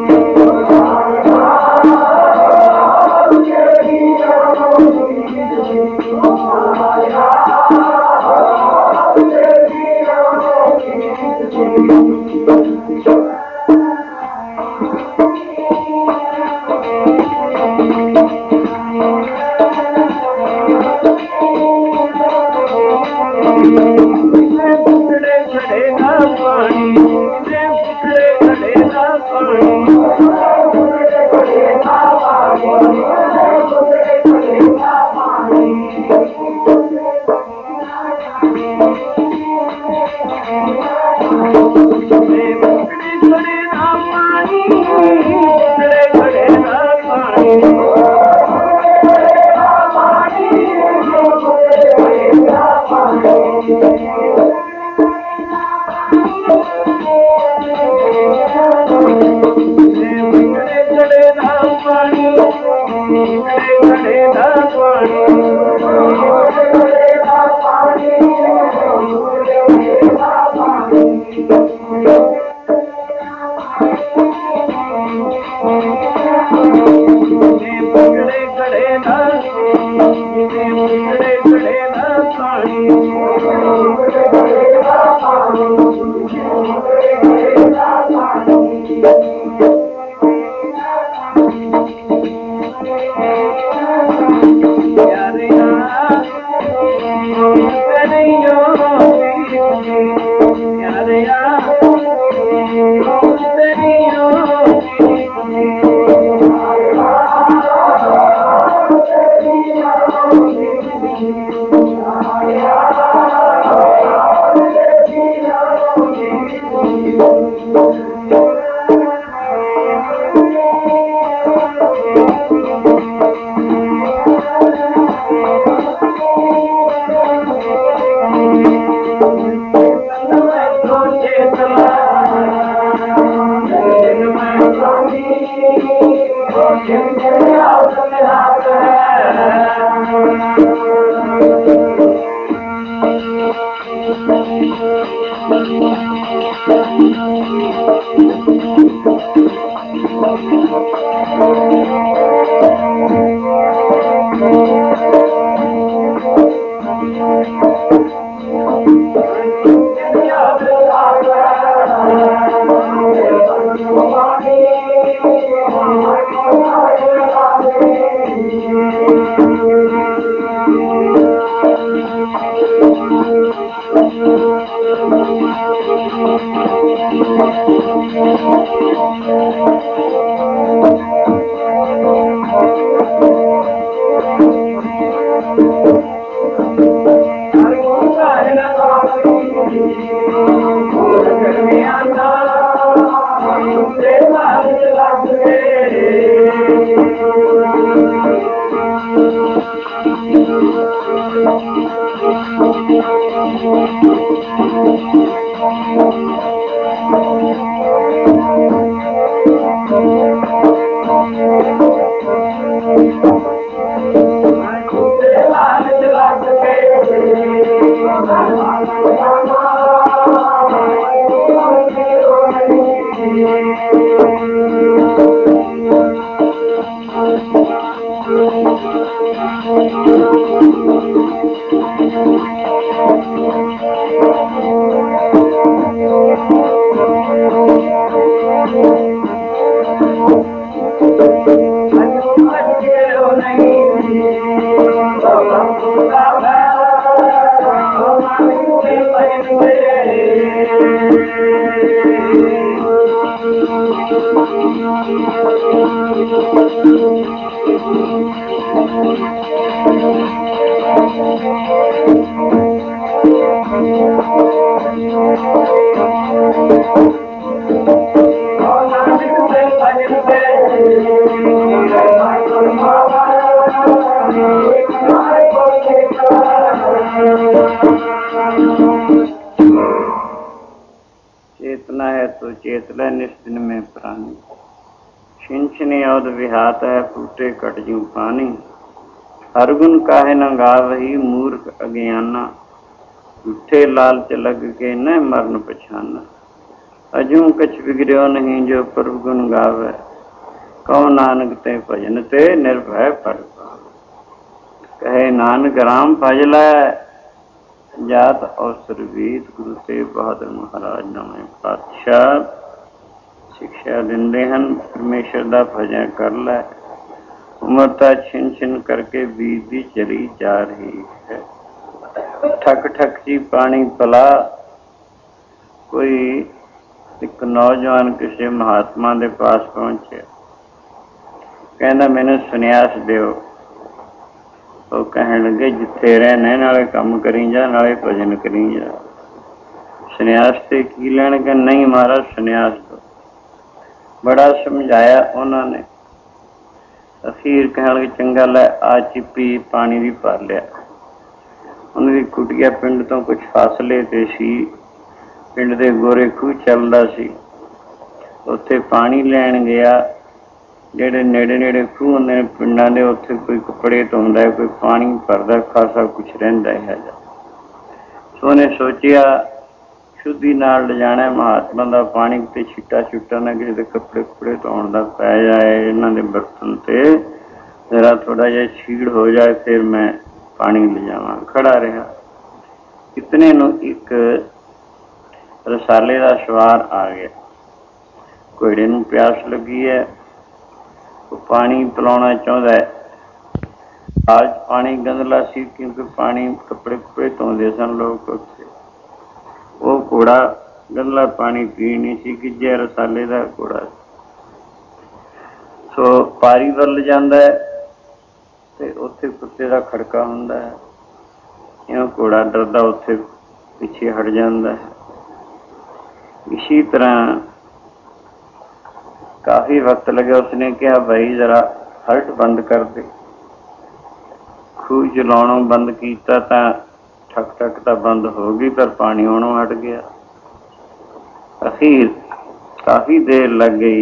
चेतना है तो चेतला निस्दिन में प्राणी, छिन छिन औद विहात है फूटे कट जू पानी। हर गुण काहे न गावही मूर्ख अज्ञाना, झूठे लालच लग के न मरण पछाना। अजू कछ बिगड़ो नहीं जो प्रभु गुण गावे, कहो नानक ते भजन ते निर्भय पर पावे। कहे नानक राम भज लै, जात अवसर वीत। गुरु तेग बहादुर महाराज नवें पातशाह सिक्शा दिंदे हन, परमेश्वर दा भजन कर लै। उम्र तां छिन छिन करके बीतदी चली जा रही है। ठक ठक जी पानी पिला। कोई एक नौजवान किसी महात्मा के पास पहुंचे, कहना मैनू सुनियास दिओ। वो कहन लगे जिथे रहने नाले काम करी जा, नाले भजन करी जा। सुनियास ते की लैण? के नहीं महाराज सुनियास दो। बड़ा समझाया उन्होंने, अखीर कहन लगे चंगा लै आ चिप्पी पानी दी भर लिया। उन्होंने कुटिया पिंड तो कुछ फासले ते सी, पिंड दे गोरे खूह चलदा सी। उत्थे पानी लैण गया। ਜਿਹੜੇ ਨੇੜੇ ਨੇੜੇ ਖੂਹ ਹੁੰਦੇ ਨੇ ਪਿੰਡਾਂ ਦੇ, ਉੱਥੇ ਕੋਈ ਕੱਪੜੇ ਧੋਂਦਾ, ਕੋਈ ਪਾਣੀ ਭਰਦਾ, ਖਾਸਾ ਕੁਛ ਰਹਿੰਦਾ ਹੈ। ਸੋ ਉਹਨੇ ਸੋਚਿਆ ਸ਼ੁੱਧੀ ਨਾਲ ਲਿਜਾਣਾ ਮਹਾਤਮਾ ਦਾ ਪਾਣੀ, ਤੇ ਛਿੱਟਾ ਛੁੱਟਾ ਨਾ ਕਿਸੇ ਦੇ ਕੱਪੜੇ ਕੁਪੜੇ ਧੋਣ ਦਾ ਪੈ ਜਾਏ, ਇਹਨਾਂ ਦੇ ਬਰਤਨ ਤੇ ਜ਼ਰਾ ਥੋੜਾ ਜਿਹਾ ਛੀੜ ਹੋ ਜਾਏ, ਫਿਰ ਮੈਂ ਪਾਣੀ ਲਿਜਾਵਾਂ। ਖੜਾ ਰਿਹਾ। ਇਤਨੇ ਨੂੰ ਇੱਕ ਰਸਾਲੇ ਦਾ ਸਵਾਰ ਆ ਗਿਆ। ਘੋੜੇ ਨੂੰ ਪਿਆਸ ਲੱਗੀ ਹੈ, ਉਹ ਪਾਣੀ ਪਿਲਾਉਣਾ ਚਾਹੁੰਦਾ ਹੈ। ਹਾਲ 'ਚ ਪਾਣੀ ਗੰਧਲਾ ਸੀ, ਕਿਉਂਕਿ ਪਾਣੀ ਕੱਪੜੇ ਕੁਪੜੇ ਧੋਂਦੇ ਸਨ ਲੋਕ ਉੱਥੇ। ਉਹ ਘੋੜਾ ਗੰਧਲਾ ਪਾਣੀ ਪੀਣ ਨਹੀਂ ਸੀ ਗਿੱਝਿਆ, ਰਸਾਲੇ ਦਾ ਘੋੜਾ। ਸੋ ਪਾਰੀ ਵੱਲ ਜਾਂਦਾ ਹੈ ਤੇ ਉੱਥੇ ਕੁੱਤੇ ਦਾ ਖੜਕਾ ਹੁੰਦਾ ਹੈ। ਇਉਂ ਘੋੜਾ ਡਰਦਾ ਉੱਥੇ ਪਿੱਛੇ ਹਟ ਜਾਂਦਾ ਹੈ। ਇਸੀ ਤਰ੍ਹਾਂ काफी वक्त लगे। उसने कहा भाई जरा हर्ट बंद कर दे। खूह चलाना बंद किया तो ठक ठक तो बंद हो गई, पर पानी आनों हट गया। अखीर काफ़ी देर लग गई।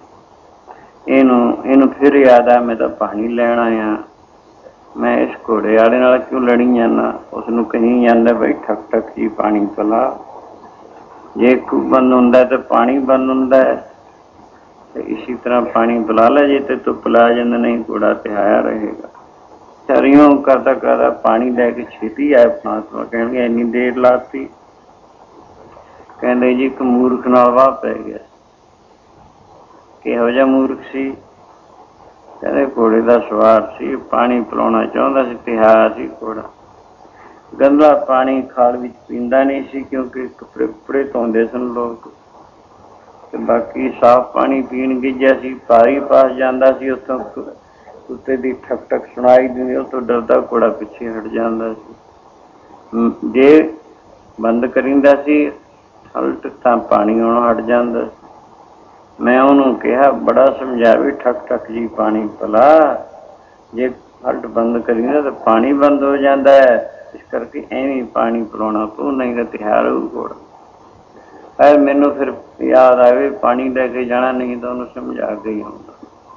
इनू फिर याद आया मैं तो पानी लैन आया, मैं इस घोड़े वाले नाल क्यों लड़ी जाना। उसनू कही जाता भाई ठक ठक जी पानी पिला। जे खूह बंद होंदा तो पानी बंद होंदा है। तो इसी तरह पानी पिला ला जे तो पिला जाता, नहीं घोड़ा तिहाया रहेगा। छरियों करता करता पानी लैके छेती आए महात्मा, कहणगे इन्नी देर लाती। कहते जी एक मूर्ख नाल वाह पै गया। किहो जिहा मूर्ख सी? कहते घोड़े का सवार सी, पानी पिलाउणा चाहुंदा सी, तिहाया सी घोड़ा। गंदा पानी खाल विच पींदा नहीं सी, क्योंकि कपड़े कुपड़े धोंदे सन लोग। ते बाकी साफ पानी पीण गिज्झिया सी, पारी पास जांदा सी, उत्थों कुत्ते दी ठक ठक सुनाई दिंदी, उत्थों डरदा घोड़ा पिछे हट जांदा सी। जे बंद करींदा सी हल्ट तां पानी आउणों हट जांदा सी। मैं उन्होंने कहा बड़ा समझाया भी ठक ठक जी पानी पिला, जे हल्ट बंद करींदा तो पानी बंद हो जाता है, इस करके एवं पानी पिलाना पऊ, नहीं तो तिहार हो घोड़ा। मैनू फिर याद आए पानी लैके जाना, नहीं तो उन्होंने समझा के ही आउंदा।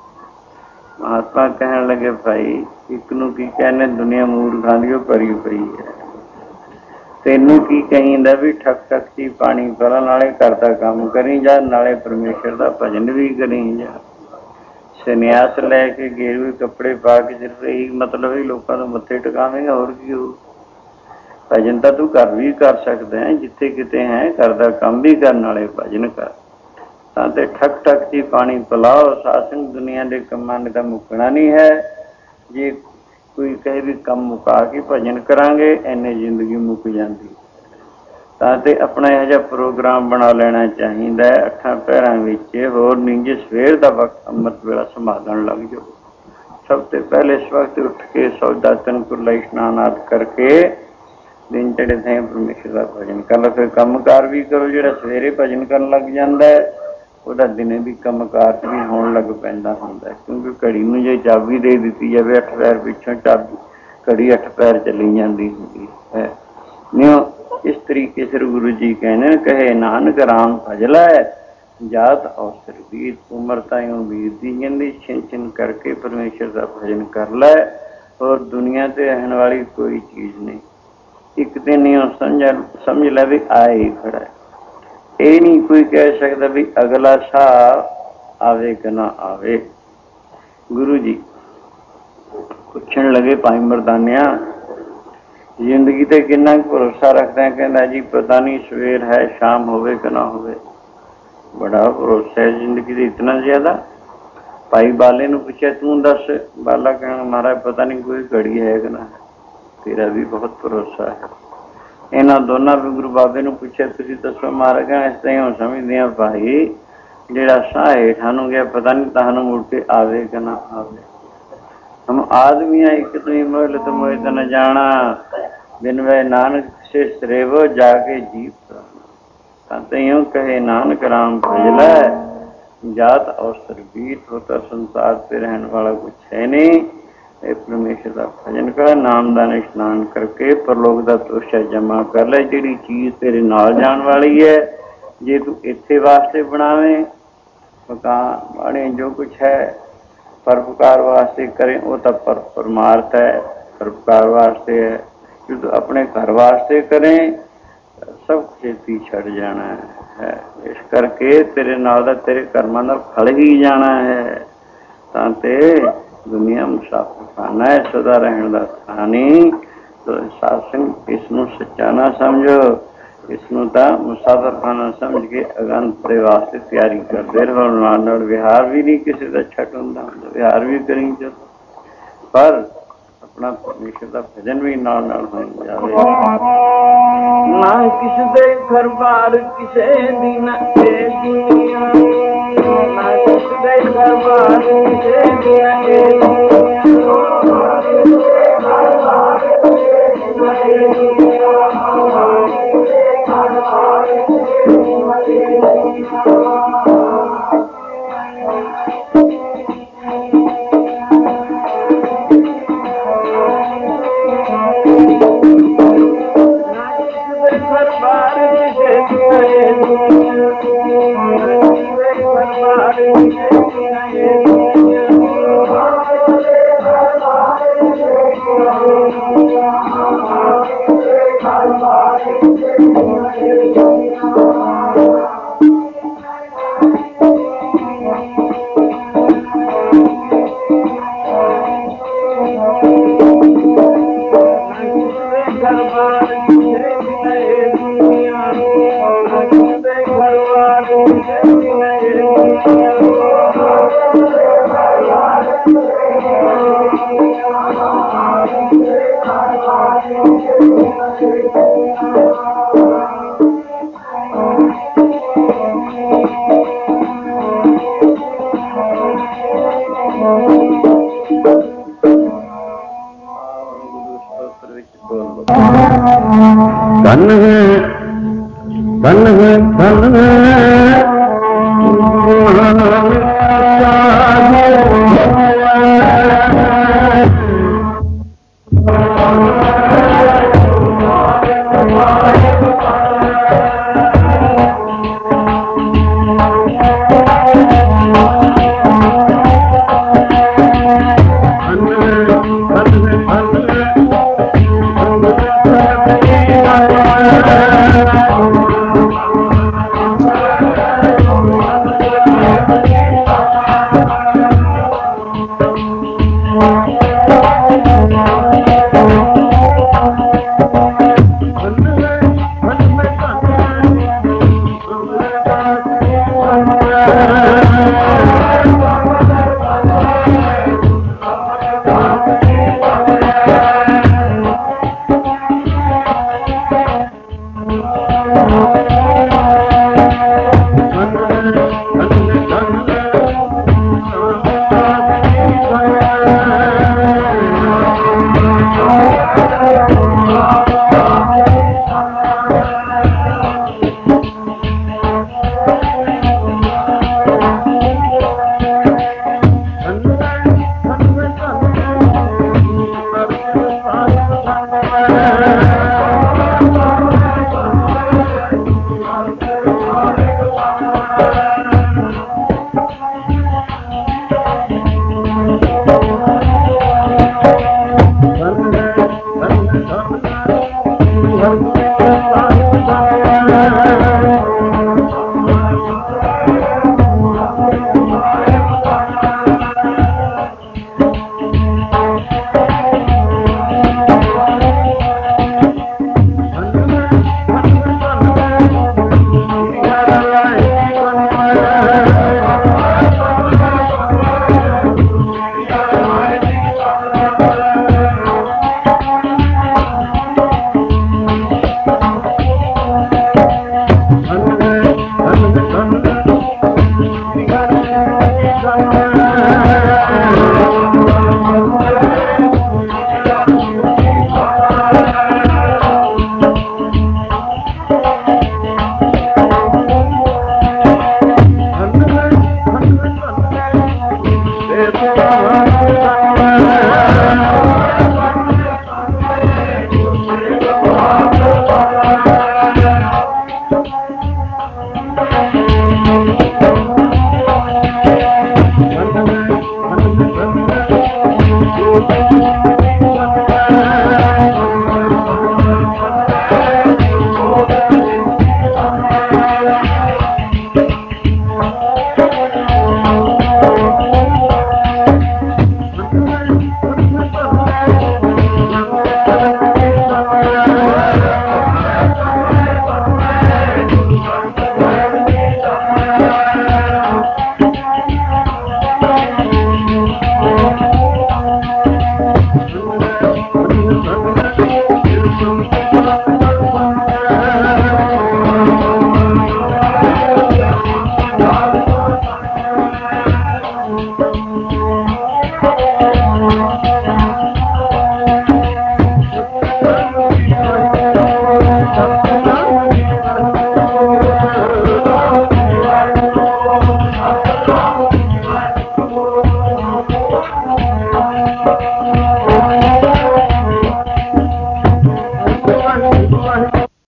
महात्मा कहन लगे भाई एक नूं की कहने, दुनिया मूर्खां दी भरी पई है। तेनू की कहींदा भी ठक ठक जी पानी पिला, नाले घर दा काम करी जा, नाले परमेश्वर दा भजन भी करी जा। सन्यास लैके गेरुए कपड़े पा के सिर्फ यही मतलब है लोगों को मत्थे टिकावेंगा, होर की हो। भजन तो तू घर भी कर सकदा है, जिथे किते है घर दा काम भी कर, नाले भजन कर। तां ते ठक ठक जी पानी पिलाओ। सासंग दुनिया के कामां दा मुकना नहीं है। जे कोई कहे भी कम मुका के भजन करांगे, इन्ने जिंदगी मुक जाती। तां ते अपना इहो जिहा प्रोग्राम बना लेना चाहिए। अखां पैरां विच होर नींजे सवेर का वक्त अमृत वेला संभालण लग जाओ। सब तो पहले इस वक्त उठ के सौदा तन कुरलाई स्नान आदि करके दिन चढ़े थे परमेश्वर का भजन कर लो। फिर कम कार भी करो, जो सवेरे भजन कर लग जाता है वह दिने भी कम कार भी होने लग पैदा होंदा है। क्योंकि घड़ी में जो चाबी दे दी जाए 8 पैर पिछों, चाबी घड़ी 8 पैर चली जाती होंगी है। न्यों इस तरीके से गुरु जी कहने, कहे नानक राम भजला जात अवसर बीत, उम्र ताइयों बीतती जाती, छिन छिन करके परमेश्वर का भजन कर लै, और दुनिया से रहने वाली कोई चीज़ नहीं। एक दिन समझ लै भी आए ही खड़ा है। ये नहीं कोई कह सकता भी अगला साह आवे कि ना आवे। गुरु जी पूछण लगे भाई मरदानिया जिंदगी ते कितना भरोसा रखते हैं? कहता जी पता नहीं सवेर है शाम होवे कि ना होवे। बड़ा भरोसा है जिंदगी से, इतना ज्यादा। भाई बाले ने पूछा तू दस। बाला कहना महाराज पता नहीं कोई घड़ी है कि ना, तेरा भी बहुत भरोसा है। इन्होंने दोनों भी गुरु बाबे ने पूछा तुम दसो। महाराज कहना इस तरह हम समझते हैं भाई जेड़ा साह हेठा नूं गया पता नहीं तहानू मुड़ के आवे कि ना आवे। हम आदमी एक तुम मोल तो मोह तो न जाना, बिन वह नानक से सरेवो जाके जीव प्राणा। यूं कहे नानक राम भजला जात अवसर बीत, होता संसार पे रहने वाला कुछ है नहीं। परमेश्वर का भजन कर, नामदान स्नान करके परलोक का तोशा जमा कर ले। जी चीज़ तेरे नाल जान वाली है, जे तू इत्थे वास्ते बनावे मकान बाणे जो कुछ है परोपकार वास्ते करें, वो तो परमार्थ है, परोपकार वास्ते है। जो तू अपने घर वास्ते करें सब खेती छड़ जाना है। इस करके तेरे नाल दा तेरे कर्मां दा फल ही जाना है। तां ते दुनिया मुसाफिर खाना है, सदा रहने का स्थान नहीं। तो सासंग इसनों सच्चा ना समझो, इसनों तो मुसाफिर खाना समझ के अगंत दे वास्ते तैयारी करते रहो। नाल विहार भी नहीं किसी का छट होंदा, विहार भी करी चलो, पर अपना परमेश्वर का भजन भी नाल नाल हो जावे। ना किस दे घर बार किसे दी ना दुनिया, ना किस दे घर बार किसे दी